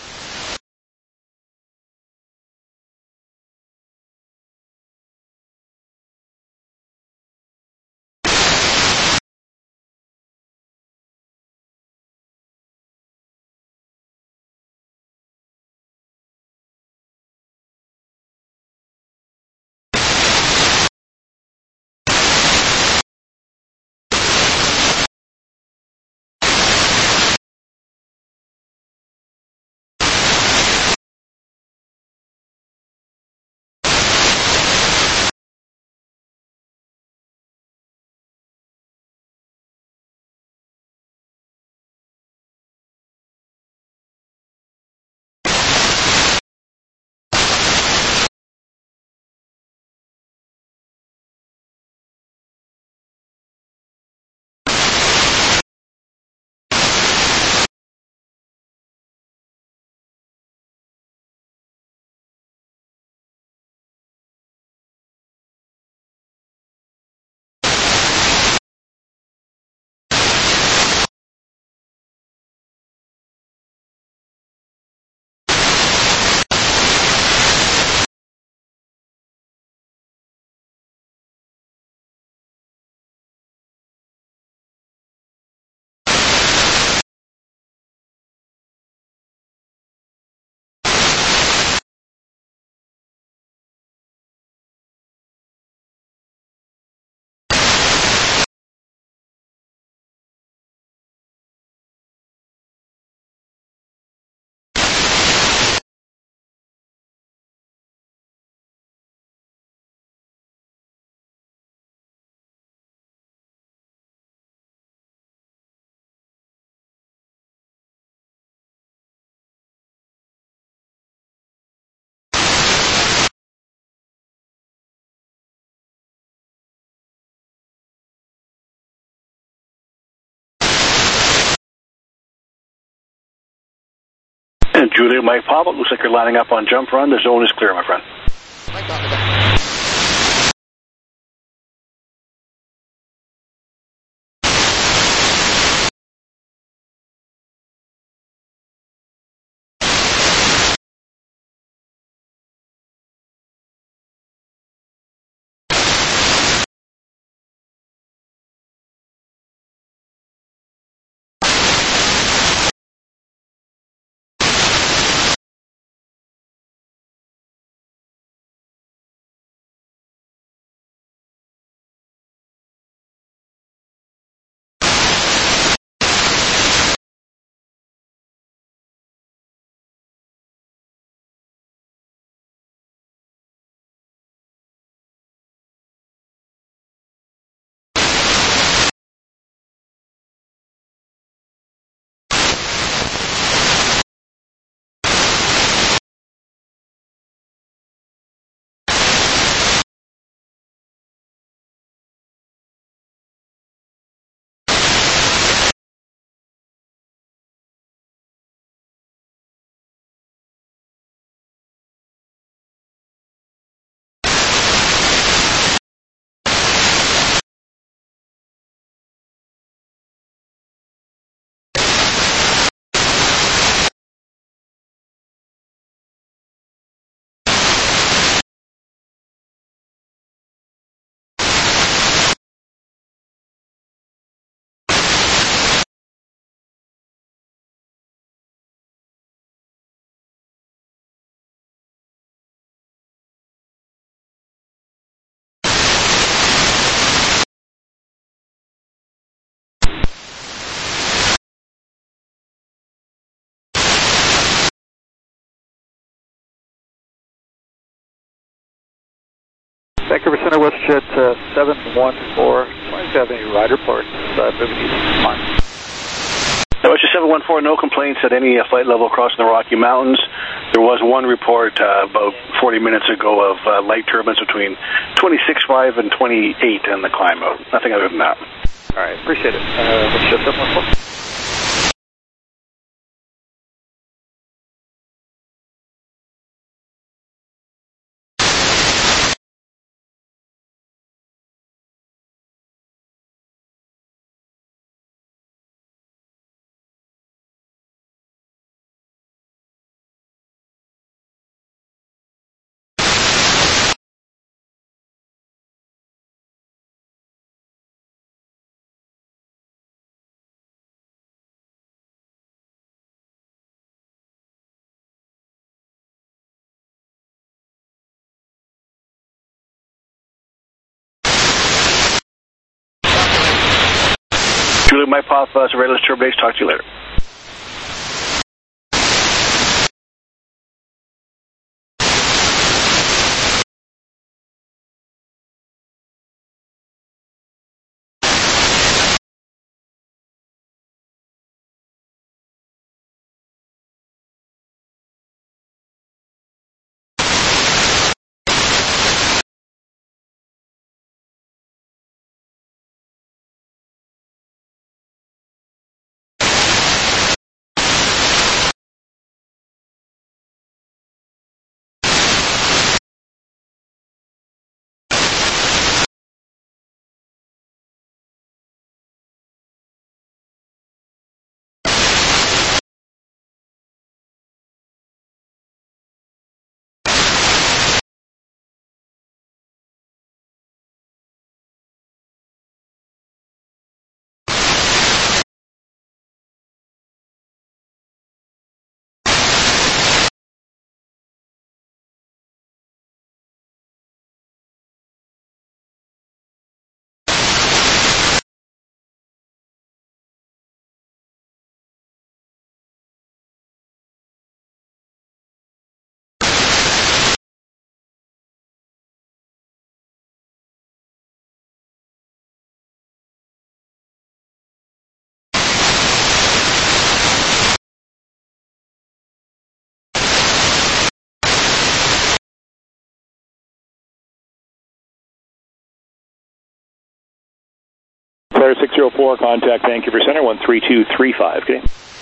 And Julia, Mike Papa, looks like you're lining up on jump run. The zone is clear, my friend. Vancouver Center, WestJet uh, seven one four. Why do you have any ride reports uh, moving east on? That was your seven one four, no complaints at any uh, flight level crossing the Rocky Mountains. There was one report uh, about forty minutes ago of uh, light turbulence between twenty-six point five and twenty-eight in the climb out. Nothing other than that. All right, appreciate it. Uh, WestJet seven one four. Julie Mike Papa, Survey Let's Turbo Base. Talk to you later. Flare six zero four, contact Vancouver Center, one three two three five, okay?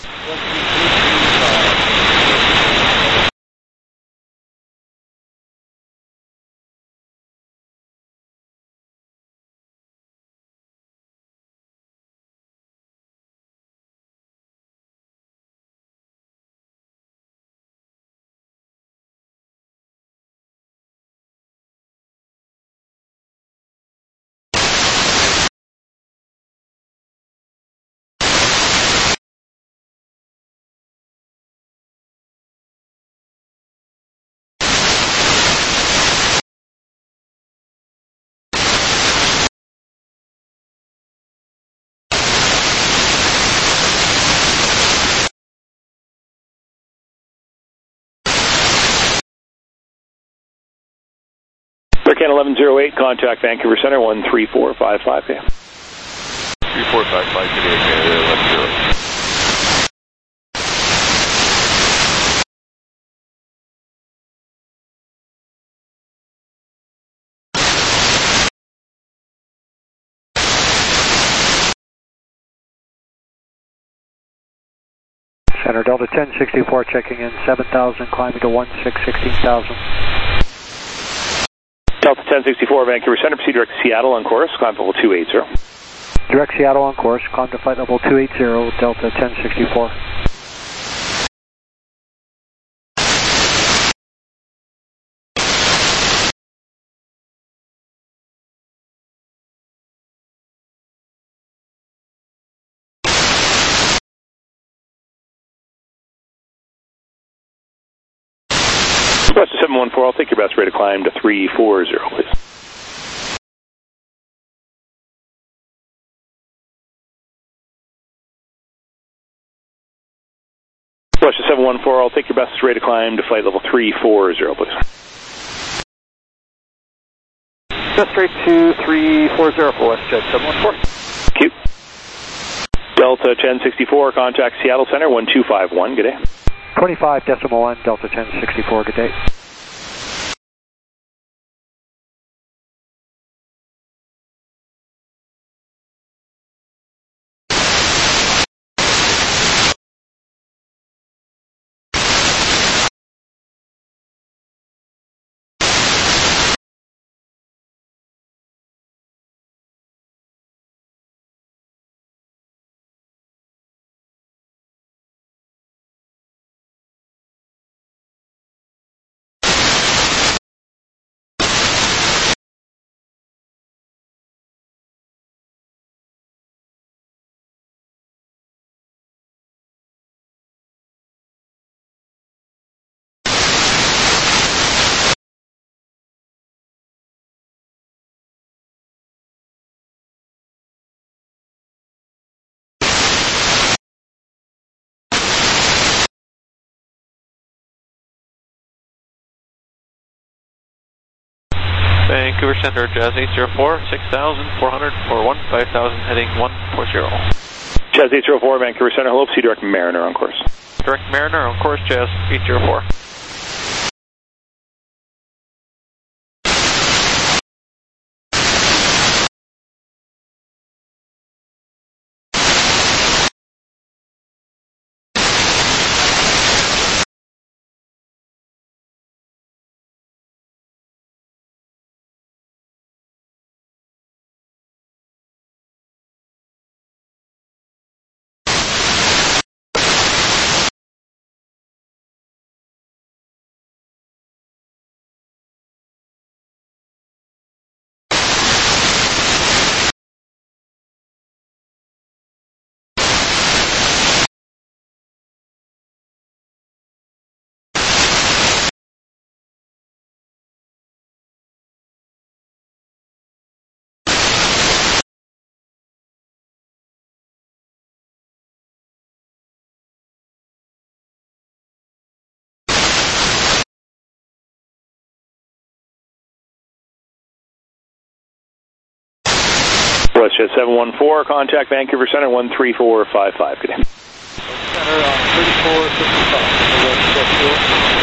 Bearcat eleven oh eight, contact Vancouver Center, one three four five five, okay? three four five five, today, Canada eleven oh eight. Center Delta ten sixty-four checking in, seven thousand, climbing to one six, sixteen thousand. Delta ten sixty-four, Vancouver Center, proceed direct to Seattle on course, climb level two eighty. Direct Seattle on course, climb to flight level two eighty, Delta ten sixty-four. West to seven one four, I'll take your best rate of climb to three forty, please. West to seven one four, I'll take your best rate of climb to flight level three forty, please. Best rate to three forty for WestJet seven one four. Thank you. Delta ten sixty-four, contact Seattle Center, one two five one, good day. twenty-five decimal one, Delta ten sixty-four, good day. Vancouver Center, Jazz eight zero four, six thousand four hundred for one, five thousand heading one four zero. Jazz eight zero four, Vancouver Center, hello, see direct Mariner on course. Direct Mariner on course, Jazz eight zero four. WestJet seven one four, contact Vancouver Center one three four five five. Good day. Center on thirty-four fifty-five.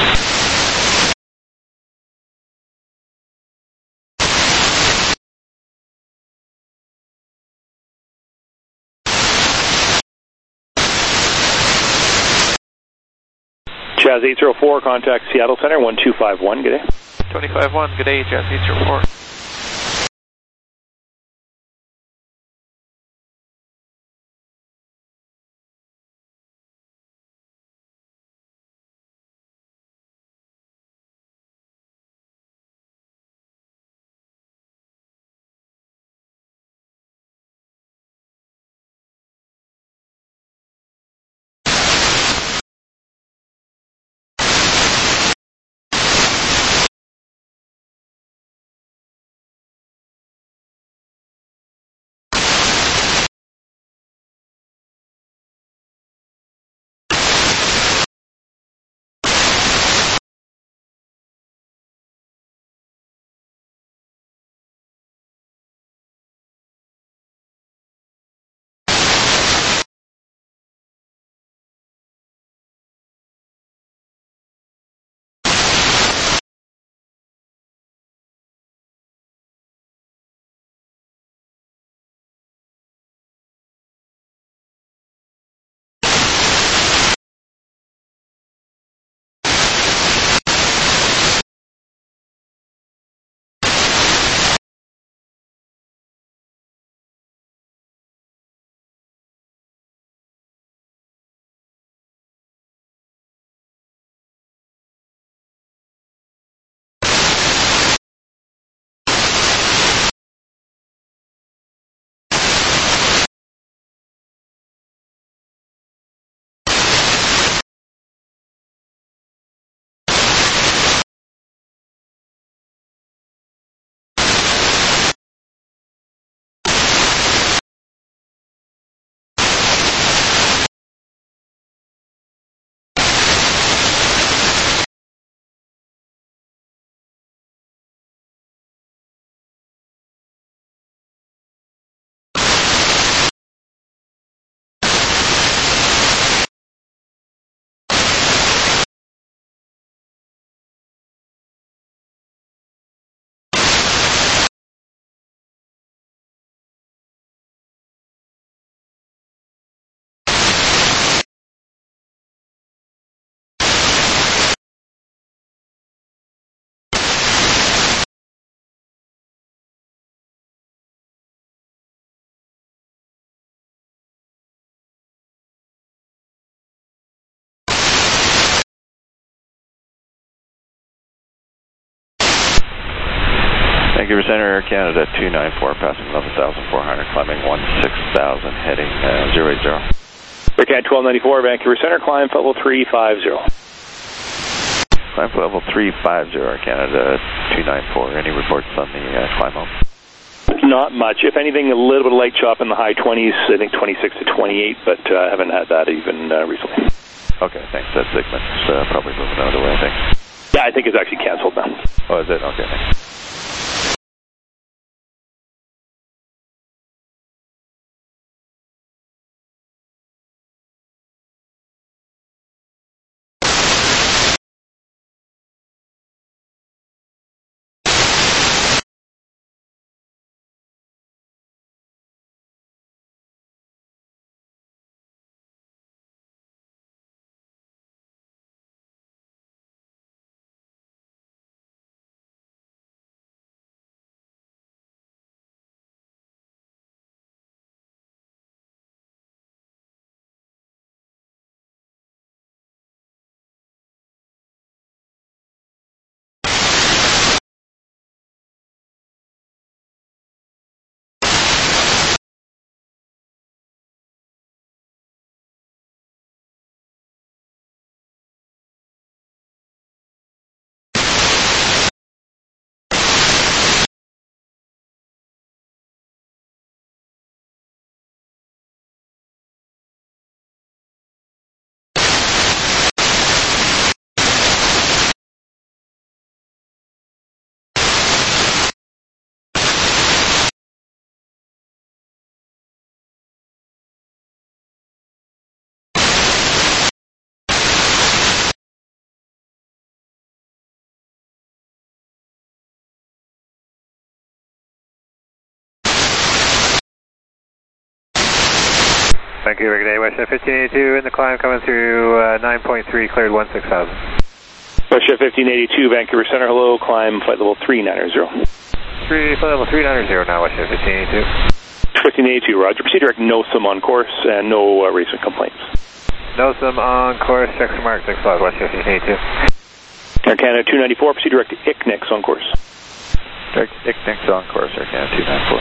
Jazz eight zero four, contact Seattle Center one two five one. Good day. twenty-five one, good day, Jazz eight zero four. Vancouver Center, Air Canada two nine four, passing eleven thousand four hundred, climbing sixteen thousand, heading uh, zero eight zero. Air Canada twelve ninety-four, Vancouver Center, climb level three five zero. Climb level three five zero, Air Canada two nine four. Any reports on the uh, climb out? Not much. If anything, a little bit of light chop in the high twenties, I think twenty-six to twenty-eight, but I uh, haven't had that even uh, recently. Okay, thanks. That segment's uh, probably moving out of the way, I think. Yeah, I think it's actually canceled now. Oh, is it? Okay, thanks. Vancouver, good day. Westjet fifteen eighty-two in the climb coming through uh, nine point three, cleared one six thousand. Westjet fifteen eighty-two, Vancouver Center, hello, climb flight level three nine zero. Three, flight level three nine zero now, Westjet fifteen eighty-two. fifteen eighty-two, roger. Proceed direct, no sim on course, and no uh, recent complaints. No sim on course, check the mark, six five, Westjet fifteen eighty-two. Air Canada two ninety-four, proceed direct to I C N I X on course. Direct I C N I X on course, Air Canada two ninety-four.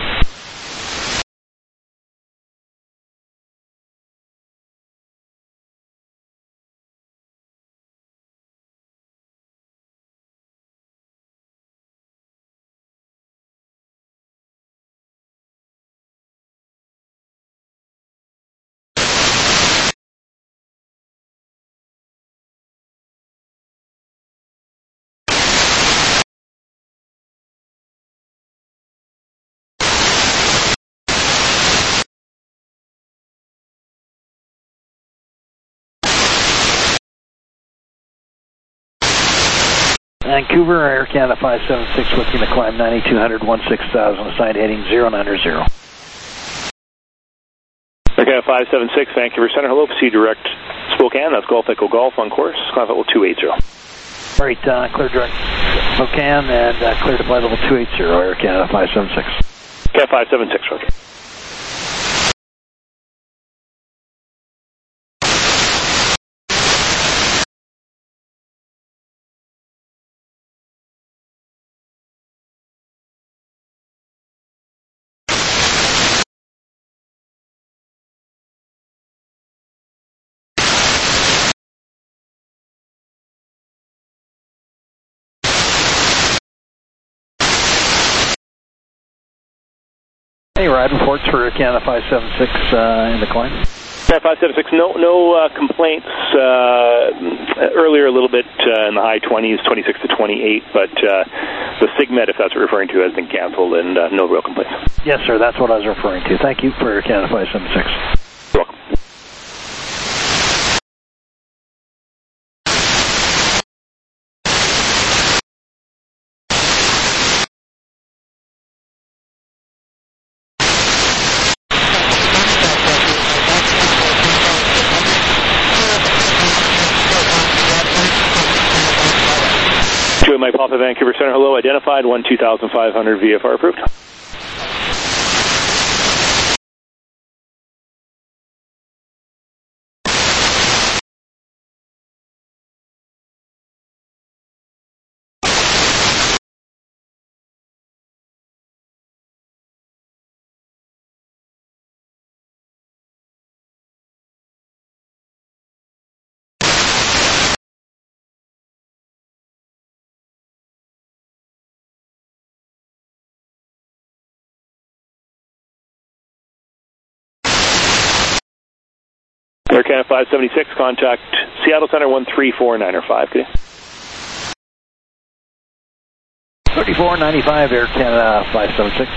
Vancouver, Air Canada five seven six, looking to climb ninety-two hundred, sixteen thousand, assigned heading zero nine zero. Air Canada five seven six, Vancouver Center, hello, proceed direct Spokane, that's Golf Echo Golf on course, climb level two eighty. Right, uh, clear direct Spokane and uh, clear to flight level two eighty, Air Canada five seven six. Cat five seven six, roger. Hey, ride reports for Canada five seven six uh, in the climb. Cat five seven six, no no uh, complaints. Uh, earlier a little bit uh, in the high twenties, twenty-six to twenty-eight, but uh, the SIGMET, if that's what you're referring to, has been canceled and uh, no real complaints. Yes, sir, that's what I was referring to. Thank you for Canada five seven six. You're welcome. Mike Papa, Vancouver Center, hello, identified, one two thousand five hundred, V F R approved. Air Canada five seventy-six, contact Seattle Center one three four nine five. Okay. thirty-four ninety-five, Air Canada five seven six.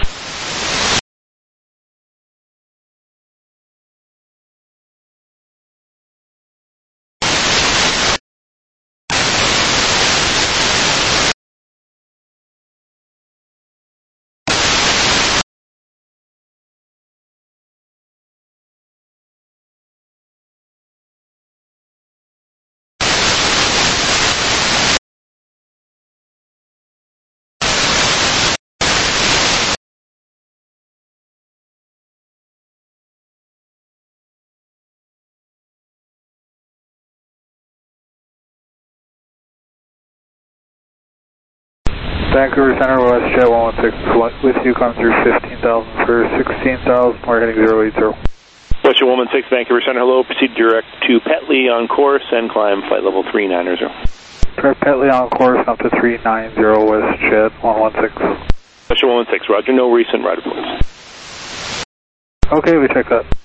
Vancouver Center, WestJet one one six, with you, come through fifteen thousand for sixteen thousand, we're heading zero eight zero. WestJet one one six, Vancouver Center, hello, proceed direct to Petley on course and climb flight level three nine zero. Direct Petley on course up to three nine zero, WestJet one one six. WestJet one one six, roger, no recent ride reports. Okay, we check that.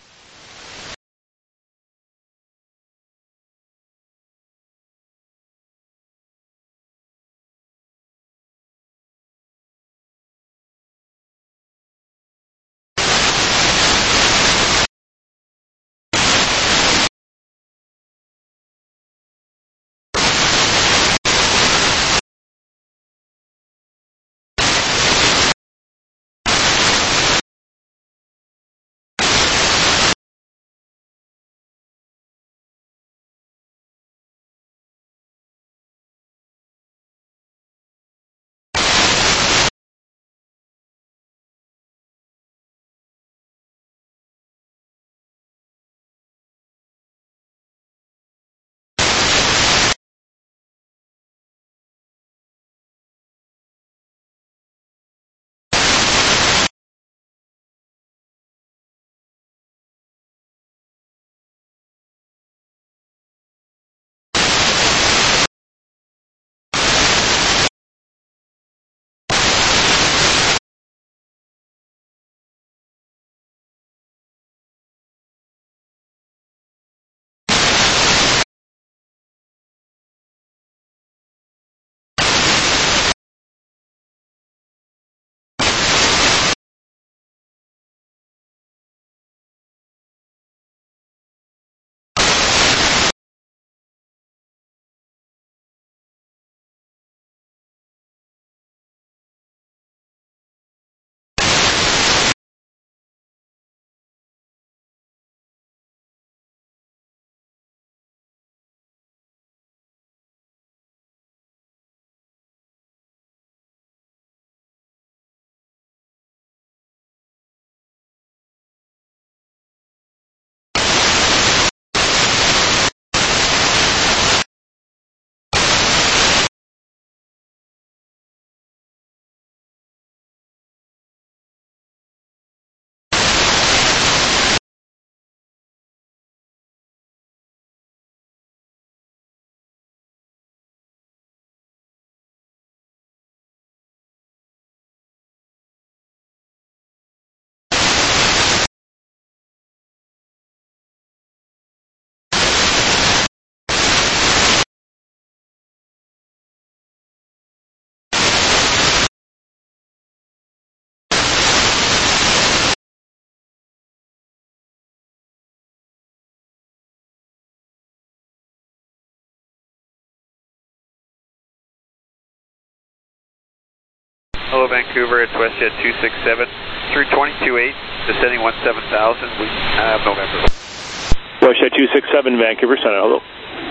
Hello, Vancouver. It's WestJet two six seven through twenty-two eight, descending one seven thousand. We have November. WestJet two six seven, Vancouver Center. Hello.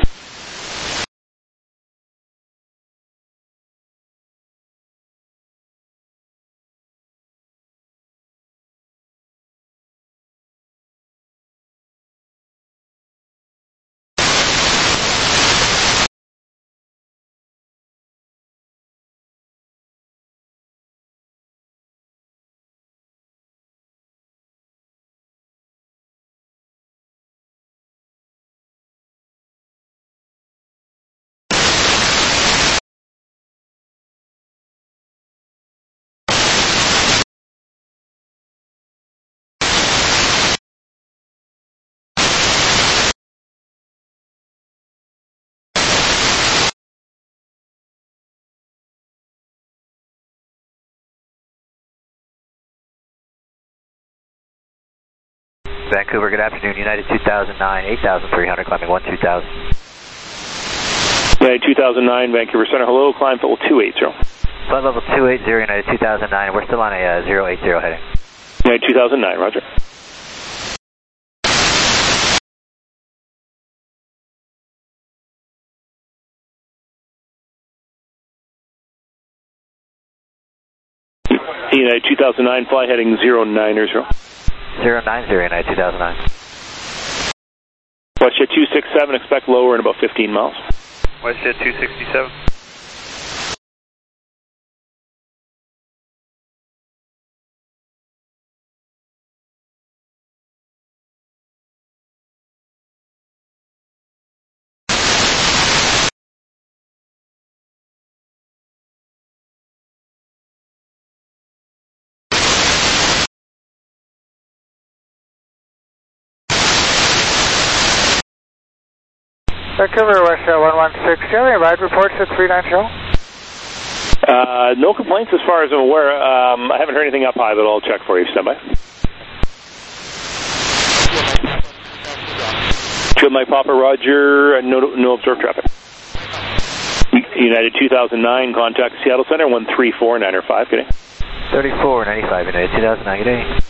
Vancouver, good afternoon. United two thousand nine, eight thousand three hundred, climbing one two thousand. United two thousand nine, Vancouver Center. Hello, climb level two eighty. Flight level two eighty, United two thousand nine. We're still on a uh, zero eight zero heading. United two thousand nine, roger. United two thousand nine, fly heading zero nine zero. zero nine zero, United two thousand nine. WestJet two six seven, expect lower in about fifteen miles. WestJet two sixty-seven. Vancouver, WestJet one one six, do you have any ride reports at three nine zero? Uh, no complaints as far as I'm aware. Um, I haven't heard anything up high, but I'll check for you. Stand by. Field Mike Papa, roger. No, no observed traffic. United two thousand nine, contact Seattle Center, one three four nine five. Good day. thirty-four ninety-five, United two thousand nine, good day.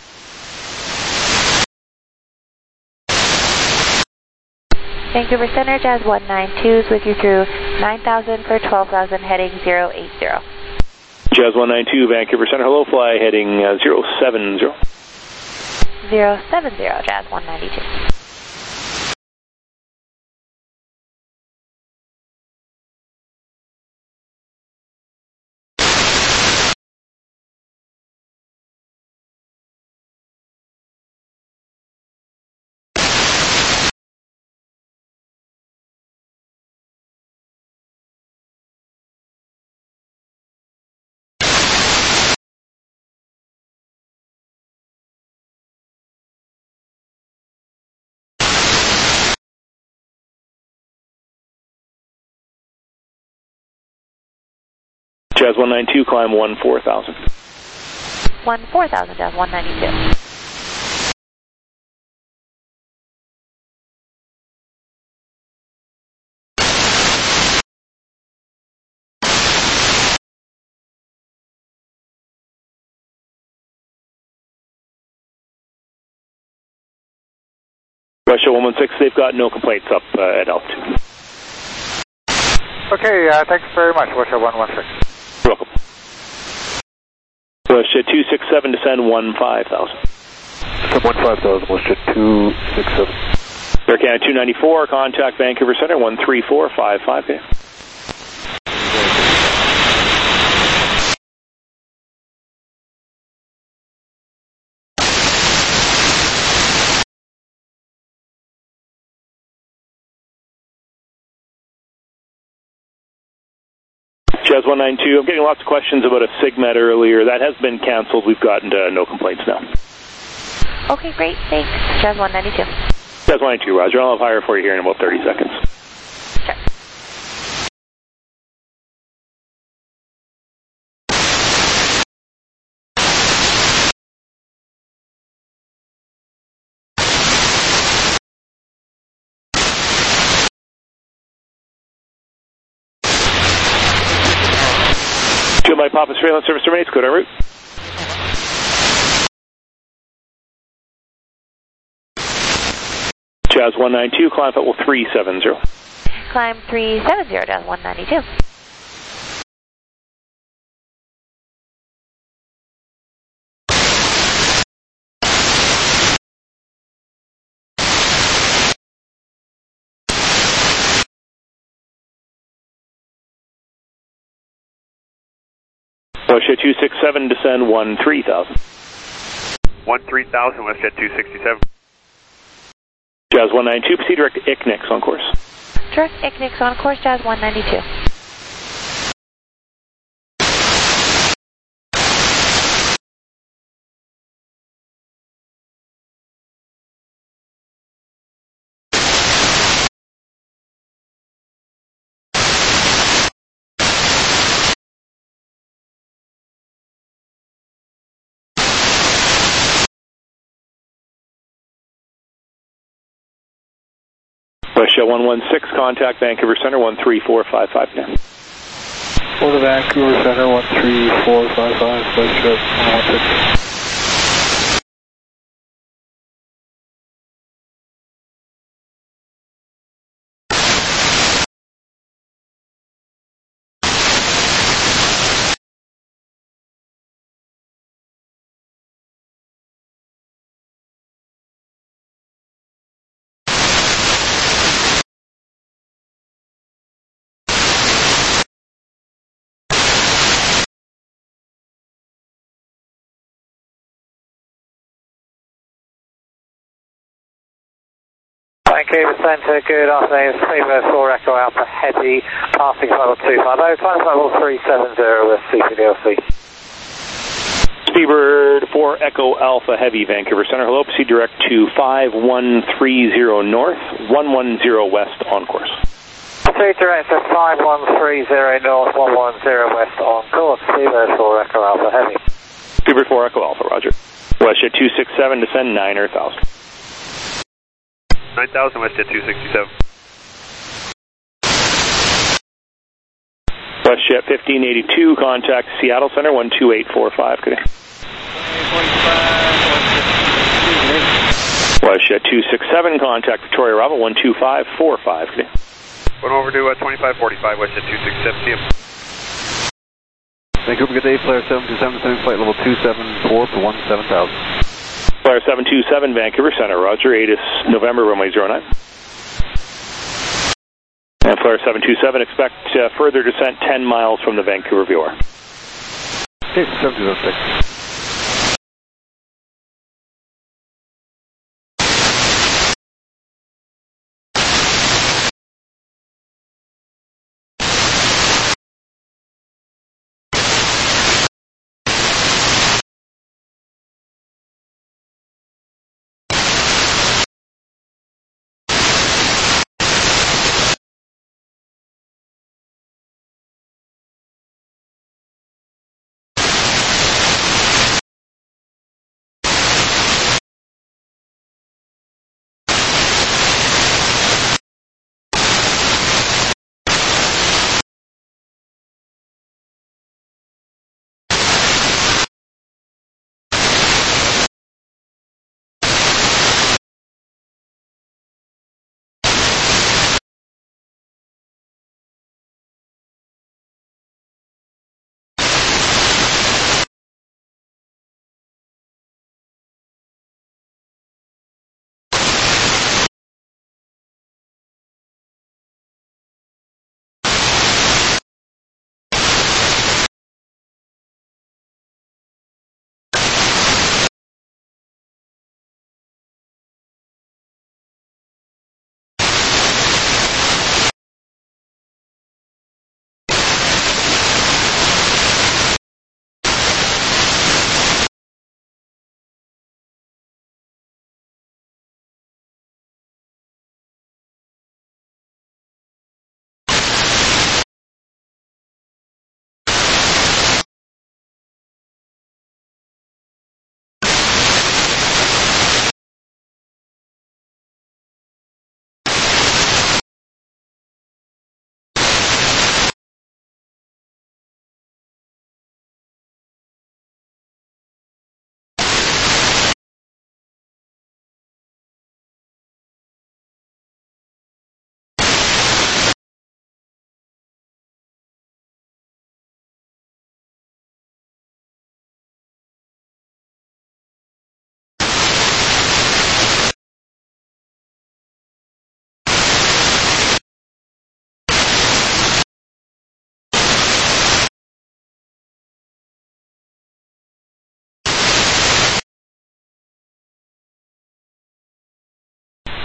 Vancouver Center, Jazz one nine two is with you through nine thousand for twelve thousand, heading zero eight zero. Jazz one nine two, Vancouver Center, hello, fly heading uh, zero seven zero. zero seven zero, Jazz one ninety-two. Jazz one nine two, climb one four thousand. one four thousand, Jazz one ninety-two. Russia one one six, they've got no complaints up uh, at altitude. Okay, uh, thanks very much, WestJet one one six. You're welcome. WestJet two six seven, descend one five thousand. Descend one five thousand, WestJet two six seven. Air Canada two ninety-four, contact Vancouver Center, one three four five five. Okay. Jazz one nine two, I'm getting lots of questions about a SIGMET earlier. That has been canceled. We've gotten uh, no complaints now. Okay, great. Thanks. Jazz one ninety-two. Jazz one ninety-two, roger. I'll have higher for you here in about thirty seconds. Sure. Mike Papa, surveillance service terminates. Go to route. Jazz one nine two, climb level three seven zero. Climb three seven zero, Jazz one ninety-two. WestJet two six seven, descend one three thousand. one three thousand, WestJet two sixty-seven. Jazz one nine two, proceed direct to I C N I X on course. Direct I C N I X on course, Jazz one ninety-two. WestJet one one six, contact Vancouver Center one three four five five now. Go to Vancouver Center one three four five five, WestJet one one six. Vancouver Centre, good afternoon. Speedbird four Echo Alpha Heavy, passing level two five zero, climb level three seven zero with C P D L C. Speedbird four Echo Alpha Heavy, Vancouver Center. Hello, proceed direct to five one three zero north, one one zero west on course. Proceed direct to five one three zero north, one one zero west on course. Speedbird four Echo Alpha Heavy. Speedbird four Echo Alpha, roger. WestJet two six seven, descend nine thousand. nine thousand, WestJet two sixty-seven. WestJet fifteen eighty-two, contact Seattle Center one two eight four five, good day. WestJet two six seven, contact Victoria Bravo one two five four five, good day. One overdue at twenty-five forty-five, WestJet two six seven, see you. Vancouver, good day, Flare seven two seven, descending flight level two seven four for one seven thousand. Flare seven two seven, Vancouver Center, roger, A T I S November, runway zero nine. And Flare seven two seven, expect uh, further descent ten miles from the Vancouver V O R. Okay, seven two six.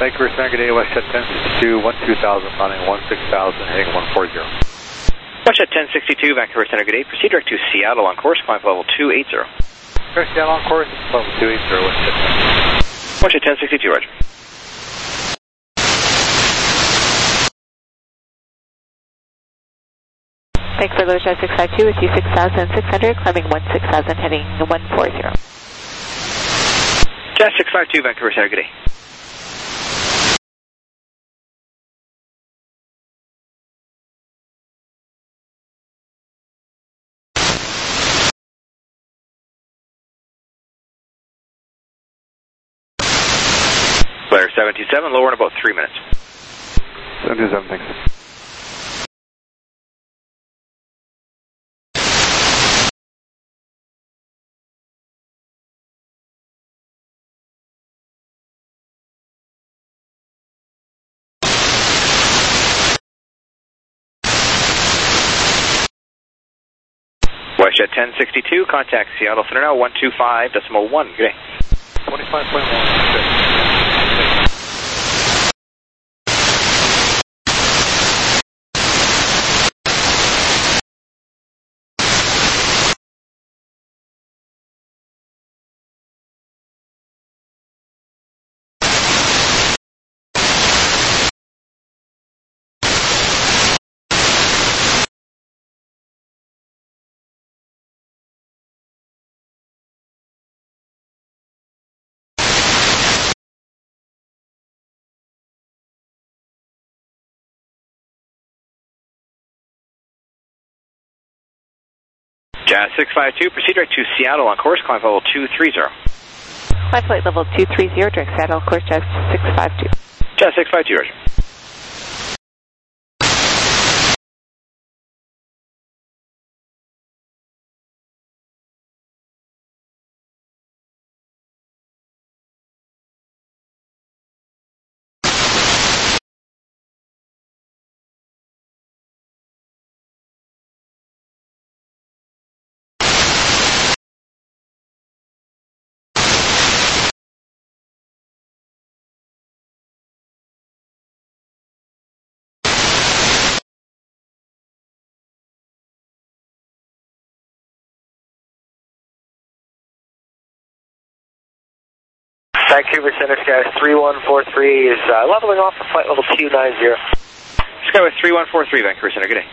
Vancouver Center, good day, WestJet ten sixty-two, one two thousand, climbing one six thousand, heading one four zero. WestJet ten sixty-two, Vancouver Center, good day. Proceed direct to Seattle on course, climb level two eighty. Seattle on course, level two eighty, WestJet ten. WestJet ten sixty-two, roger. Vancouver LoJet six five two with you six thousand six hundred, climbing one six thousand, heading one four zero. Jet six five two, Vancouver Center, good day. Flare seven two seven, lower in about three minutes. seven two seven, thanks. WestJet ten sixty-two, contact Seattle Center now, one two five point one, good day. twenty-five point one, Jazz six five two, proceed direct to Seattle on course, climb level two three zero. Climb flight level two three zero, direct Seattle, course Jazz six five two. Jazz six five two, roger. Vancouver Center, Sky three one four three is uh, leveling off for flight level two nine zero. Skyway three one four three, Vancouver Center, good day.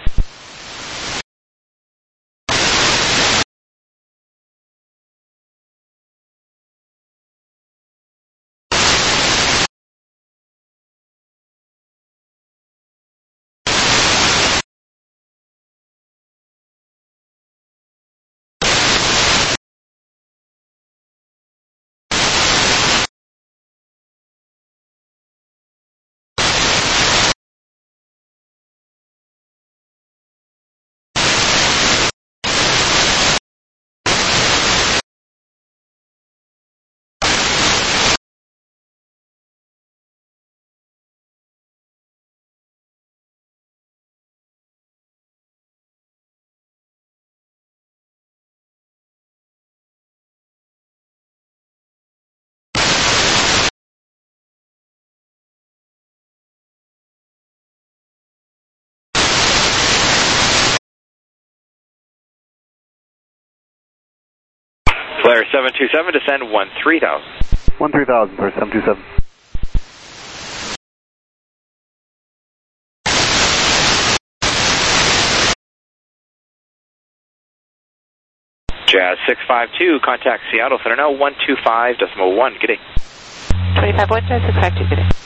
Flare seven two seven, descend one three thousand. one three thousand for seven two seven. Jazz six five two, contact Seattle Center now, one two five point one, good day. twenty-five one, Jazz six five two, good day.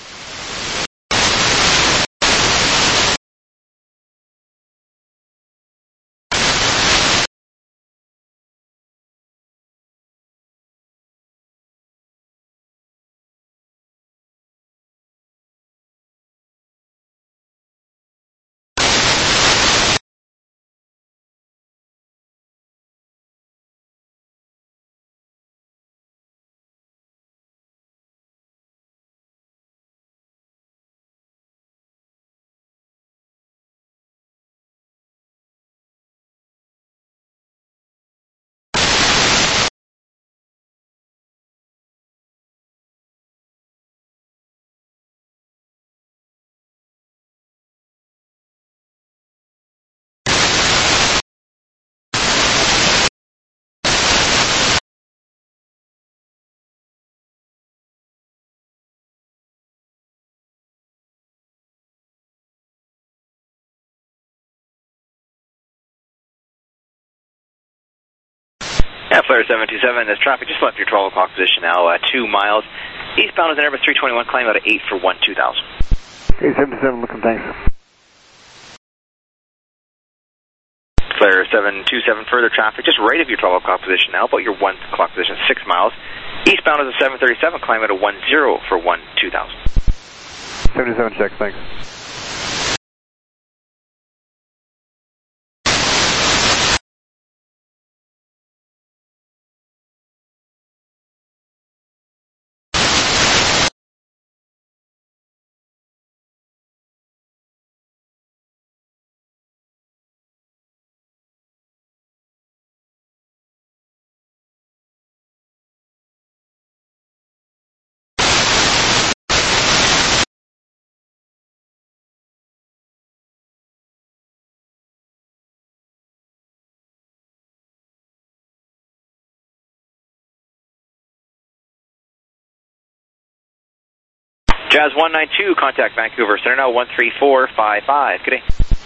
Yeah, Flare seven two seven, this traffic just left your twelve o'clock position now, uh, two miles. Eastbound is an Airbus three twenty-one, climb out of eight for one two thousand. Okay, seven two seven, looking, thanks. Flare seven two seven, further traffic just right of your twelve o'clock position now, about your one o'clock position, six miles. Eastbound is a seven thirty-seven, climb out of one zero for one two thousand. seventy-seven checks, thanks. Jazz one nine two, contact Vancouver Center now, one three four five five. Good day.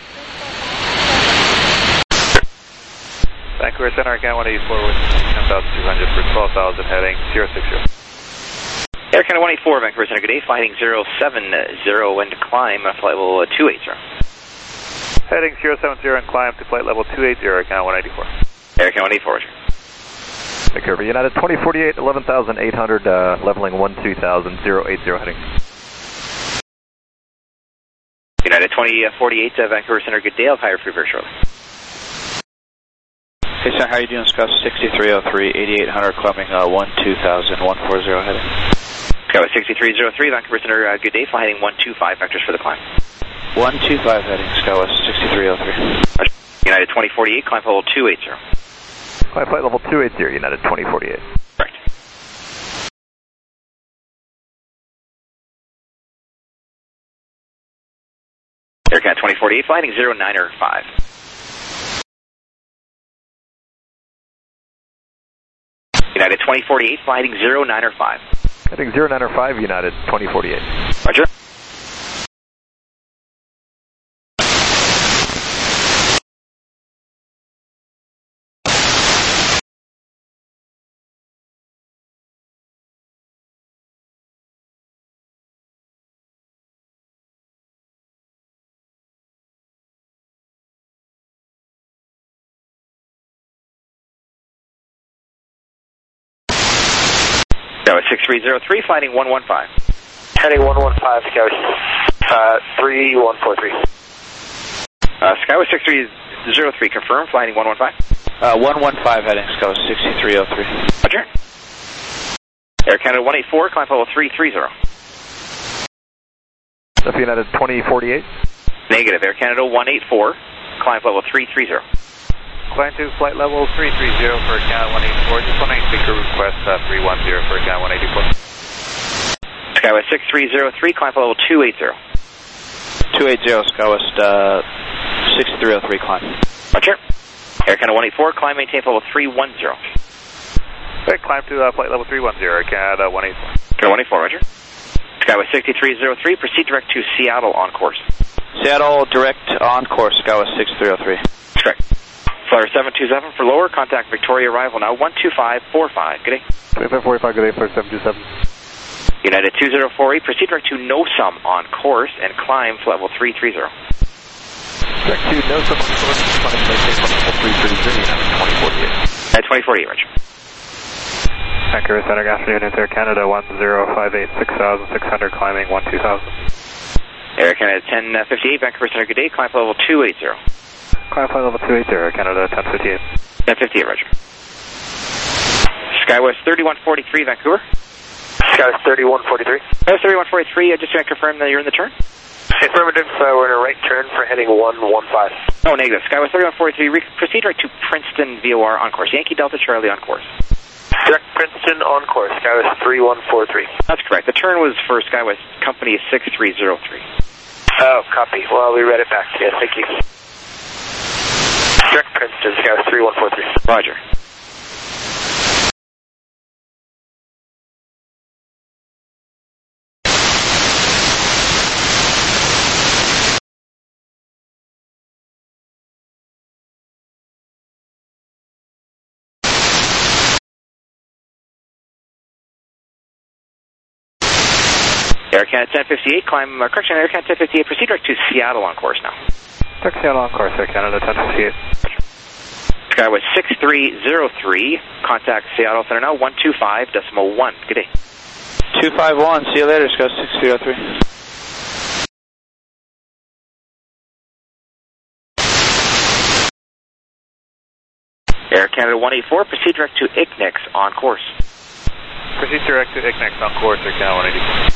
Vancouver Center, again, one eighty-four with ten thousand two hundred for twelve thousand, heading zero six zero. Air Canada one eighty-four, Vancouver Center, good day, flighting zero seven zero and climb, uh, flight level two eighty. Heading zero seven zero and climb to flight level two eighty, Air Canada one eighty-four. Air Canada one eighty-four, Roger. Vancouver United twenty forty-eight, eleven thousand eight hundred, uh, leveling one two thousand, zero eight zero heading. United twenty forty-eight, uh, Vancouver Center, good day, I'll hire for you very shortly. Hey, sir, how are you doing? Scout sixty-three oh three, eighty-eight hundred, climbing uh, one two thousand, one forty heading. Scout sixty-three oh three, Vancouver Center, uh, good day, fly heading one two five, vectors for the climb. one two five heading, Scout sixty-three oh three. United twenty forty-eight, climb level two eighty. Climb flight level two eighty, United twenty forty-eight. Right. Air Canada twenty forty-eight, flying zero nine five. United twenty forty-eight, flying zero nine five. Heading zero nine five, United twenty forty-eight. Roger. Scout six three oh three, flying one one five. Heading one one five, Scout uh, three one four three. Uh, Scout six three oh three, confirm, flying one one five. Uh, one one five heading, Scout sixty-three oh three. Roger. Air Canada one eighty-four, climb level three three zero. F United twenty forty-eight. Negative, Air Canada one eighty-four, climb level three three zero. Climb to flight level three three zero for Canada one eighty-four. Just one ninety speaker request uh, three one zero for Canada one eighty-four. Skywest six three oh three, climb level two eighty. two eighty, Skywest uh, sixty-three oh three, climb. Roger. Air Canada one eighty-four, climb maintain level three one zero. Okay, climb to uh, flight level three one zero, Canada one eighty-four. Canada one eighty-four, Roger. Skywest sixty-three oh three, proceed direct to Seattle on course. Seattle direct on course, Skywest sixty-three oh three. That's correct. Flyer seven two seven for lower, contact Victoria arrival now, one two five four five, good day. twenty-five forty-five, good day, Flyer seven two seven. United two zero four eight, proceed direct to No Sum on course and climb to level three three zero. Direct to No Sum on course, climb maintain level three three zero, United twenty forty-eight. At twenty forty-eight, Roger. Vancouver Center, good afternoon, it's Air Canada one zero five eight, six thousand six hundred, climbing one two thousand. Air Canada ten fifty-eight, Vancouver Center, good day, climb level two eighty. Climb flight level two eighty, Air Canada ten fifty-eight. ten fifty-eight, Roger. Skywest thirty-one forty-three, Vancouver. Skywest thirty-one forty-three. Skywest thirty-one forty-three, uh, just to confirm that you're in the turn? Affirmative, uh, we're in a right turn for heading one one five. No, negative. Skywest thirty-one forty-three, re- proceed right to Princeton V O R on course. Yankee Delta Charlie on course. Direct Princeton on course, Skywest three one four three. That's correct. The turn was for Skywest Company six three oh three. Oh, copy. Well, we read it back. Yeah, thank you. Direct Princeton, Skywest three one four three. Roger. Air Canada ten fifty-eight, climb, uh, correction, Air Canada ten fifty-eight, proceed direct to Seattle on course now. Direct Seattle on course, Air Canada ten fifty-eight. Skyway six three zero three, contact Seattle Center now, one two five decimal one. Good day. two five one, see you later, Sky six three zero three. Air Canada one eighty-four, proceed direct to I C N I X on course. Proceed direct to I C N I X on course, Air Canada one eighty-four.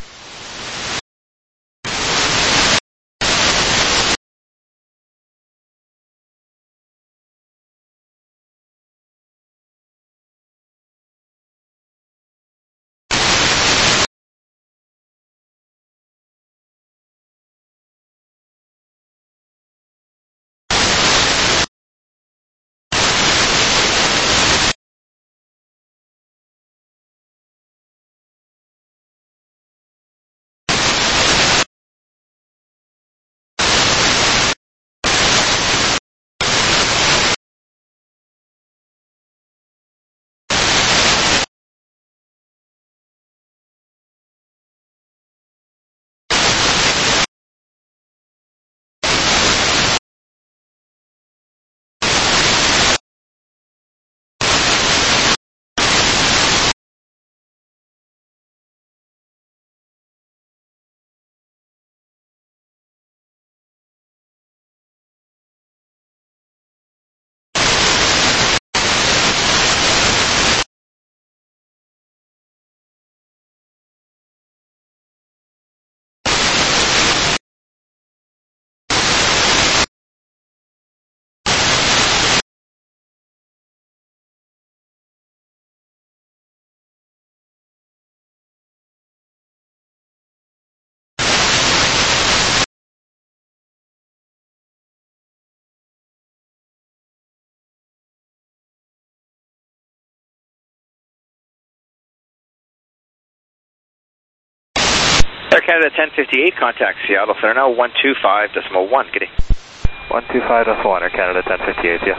Air Canada ten fifty-eight, contact Seattle Center now, one two five decimal one. Good day. one two five decimal one, Air Canada ten fifty-eight, yeah.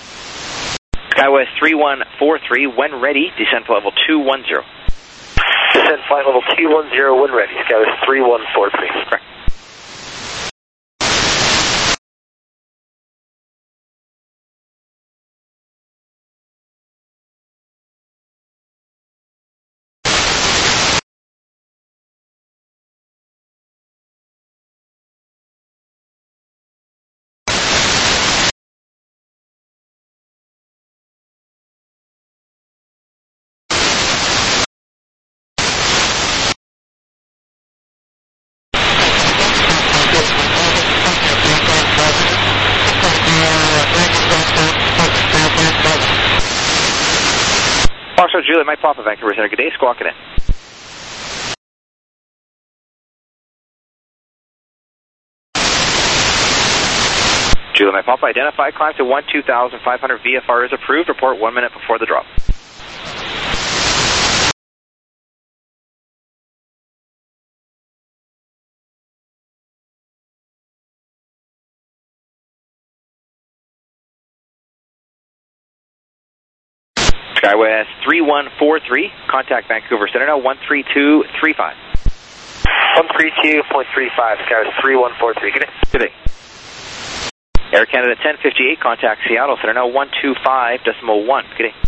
Skywest three one four three, when ready, descend flight level two one zero. Descend flight level two one zero, when ready, Skywest three one four three. Correct. Foxtrot Juliet, Mike Papa, Vancouver Center. Good day, squawking in. Juliet, Mike Papa, identify, climb to one two thousand five hundred, V F R is approved. Report one minute before the drop. Skywest three one four three, contact Vancouver Center now, one three two three five. one three two point three five, Skywest three one four three. Good day. Good day. Air Canada ten fifty-eight, contact Seattle Center now, one two five decimal one. Good day.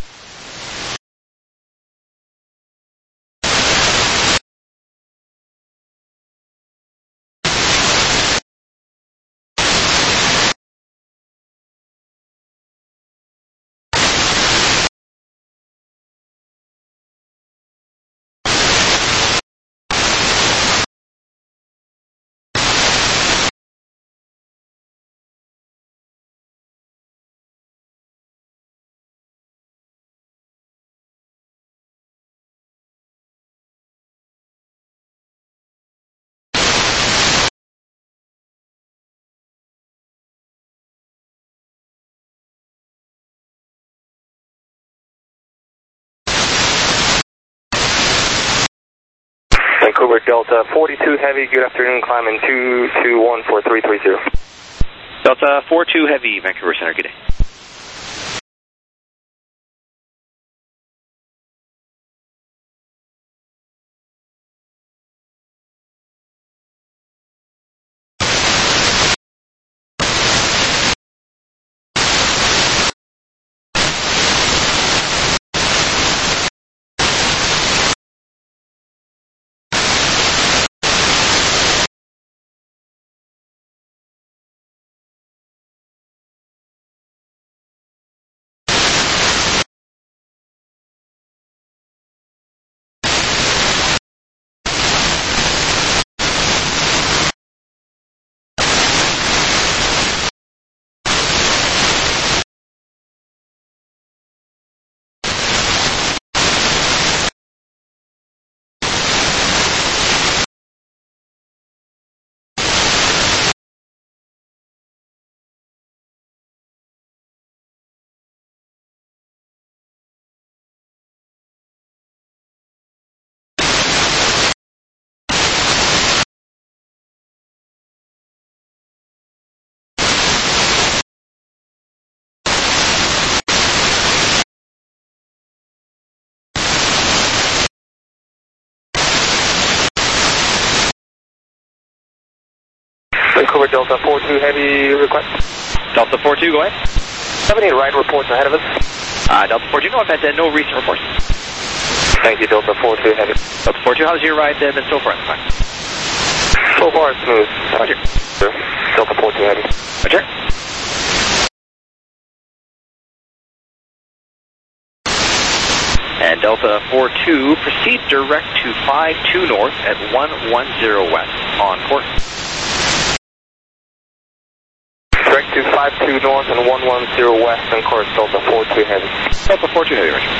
Vancouver Delta forty-two Heavy, good afternoon, climbing two two one four three three zero. Delta four two Heavy, Vancouver Center, good day. Vancouver Delta four two Heavy request. Delta four two, go ahead. Have any ride reports ahead of us? Uh, Delta four two, no, I've had uh, no recent reports. Thank you, Delta four two Heavy. Delta four two, how's your ride uh, been so far? So far, it's smooth. Roger. Delta four two Heavy. Roger. And Delta four two, proceed direct to five two north at one one zero west on course. Direct to five two north and one one zero west on course, Delta four two Heavy. Delta four two Heavy, Roger.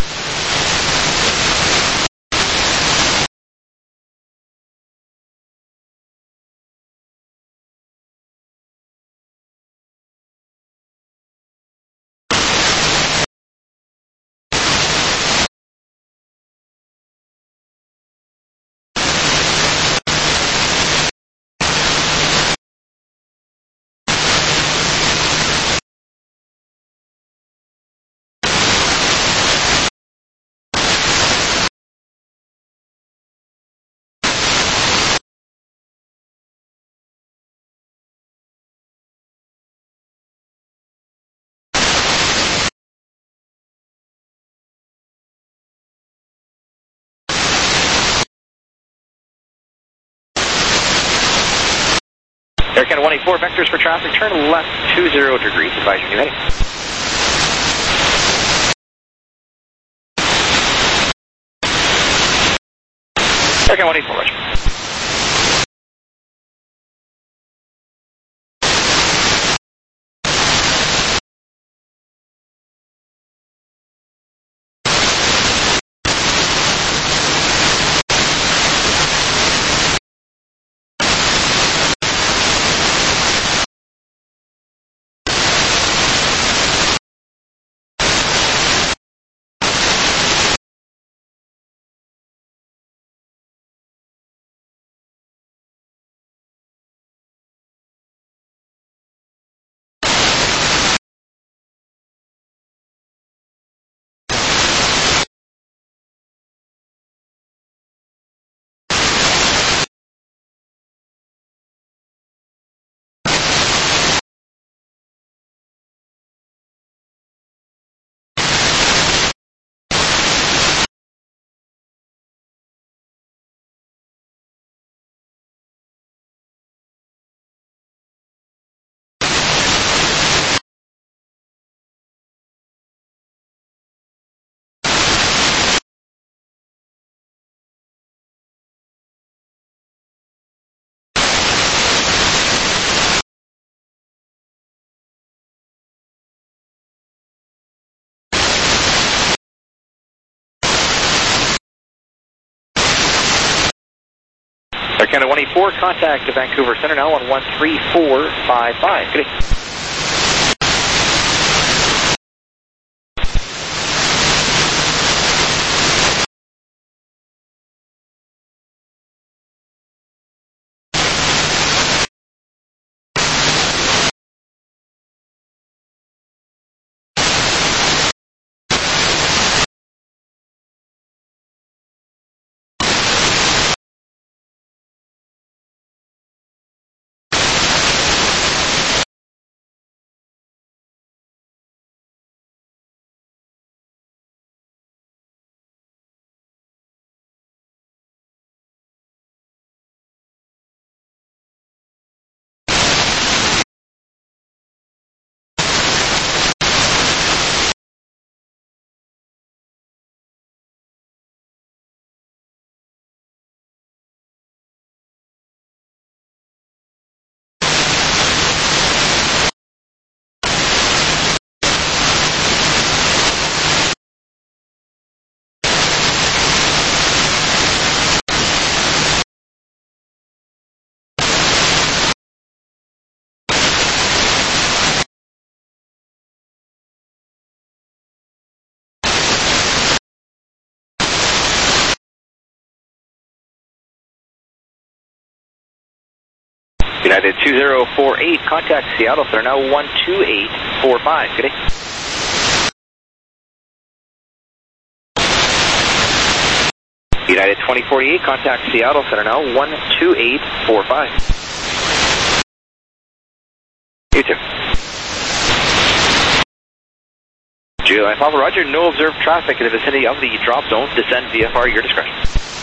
Air Canada one eighty-four, vectors for traffic, turn left two zero degrees, advise your new heading. Air Canada one eighty-four, Roger. Air Canada one eighty-four, contact to Vancouver Center now on one three four five five. Good day. United two zero four eight, contact Seattle Center now one two eight four five. Good day. United twenty forty-eight, contact Seattle Center now one two eight four five. Juliet Papa Roger, no observed traffic in the vicinity of the drop zone. Descend V F R, your discretion.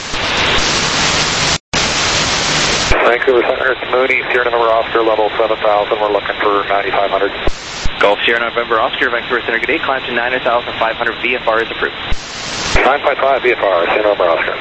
Vancouver Center, it's Mooney, Sierra November Oscar, level seven thousand. We're looking for ninety-five hundred. Golf Sierra November Oscar, Vancouver Center, good day. Climb to nine thousand five hundred. V F R is approved. nine five five V F R, Sierra November Oscar.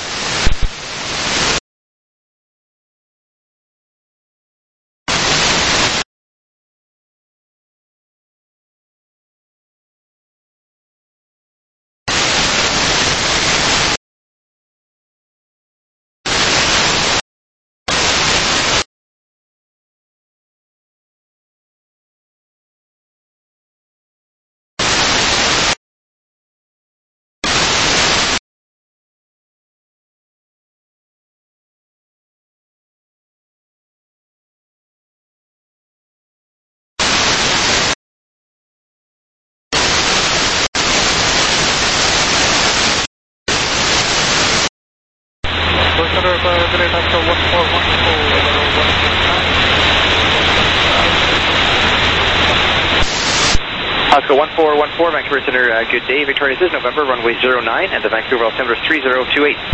Oscar one four one four, Vancouver Center, uh, good day. Victoria this is November, runway zero nine, and the Vancouver altimeter is three zero two eight.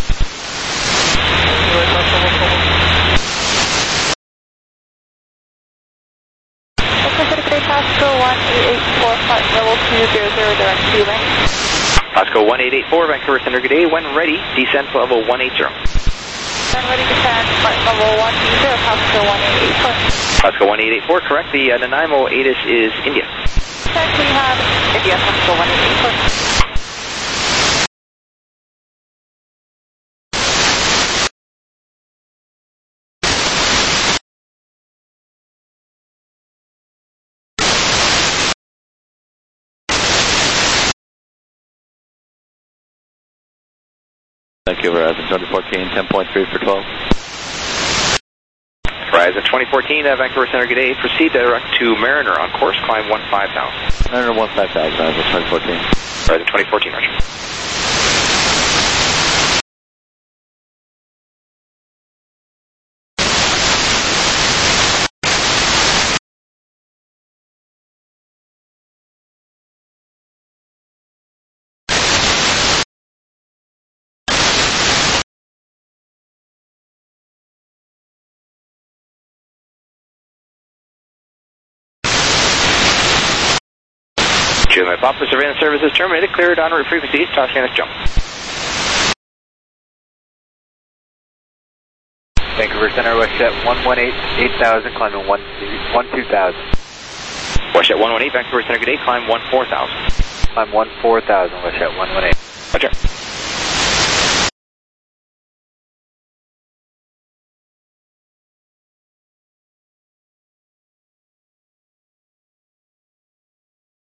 Oscar one eight eight four, flight level two zero zero, direct to lane. Oscar one eight eight four, Vancouver Center, good day. When ready, descend to level one eighty. When ready, descend, flight level one eighty, Oscar one eight eight four. Oscar one eight eight four, correct. The uh, Nanaimo ATIS is India. Check, we have India, Oscar one eight eight four. Thank you, Verizon twenty fourteen, ten point three for twelve. Verizon twenty fourteen, uh, Vancouver Center, good day. Proceed direct to Mariner on course, climb one five thousand. Mariner one five thousand, Verizon twenty fourteen. Verizon twenty fourteen, Roger. Juliet Papa surveillance services terminated. Cleared en route frequency. Toss Annis jump. Vancouver Center, WestJet one one eight, eight thousand, climbing one two thousand. WestJet one one eight, Vancouver Center, good day. Climb one four thousand. Climb one four thousand, WestJet one one eight. Roger.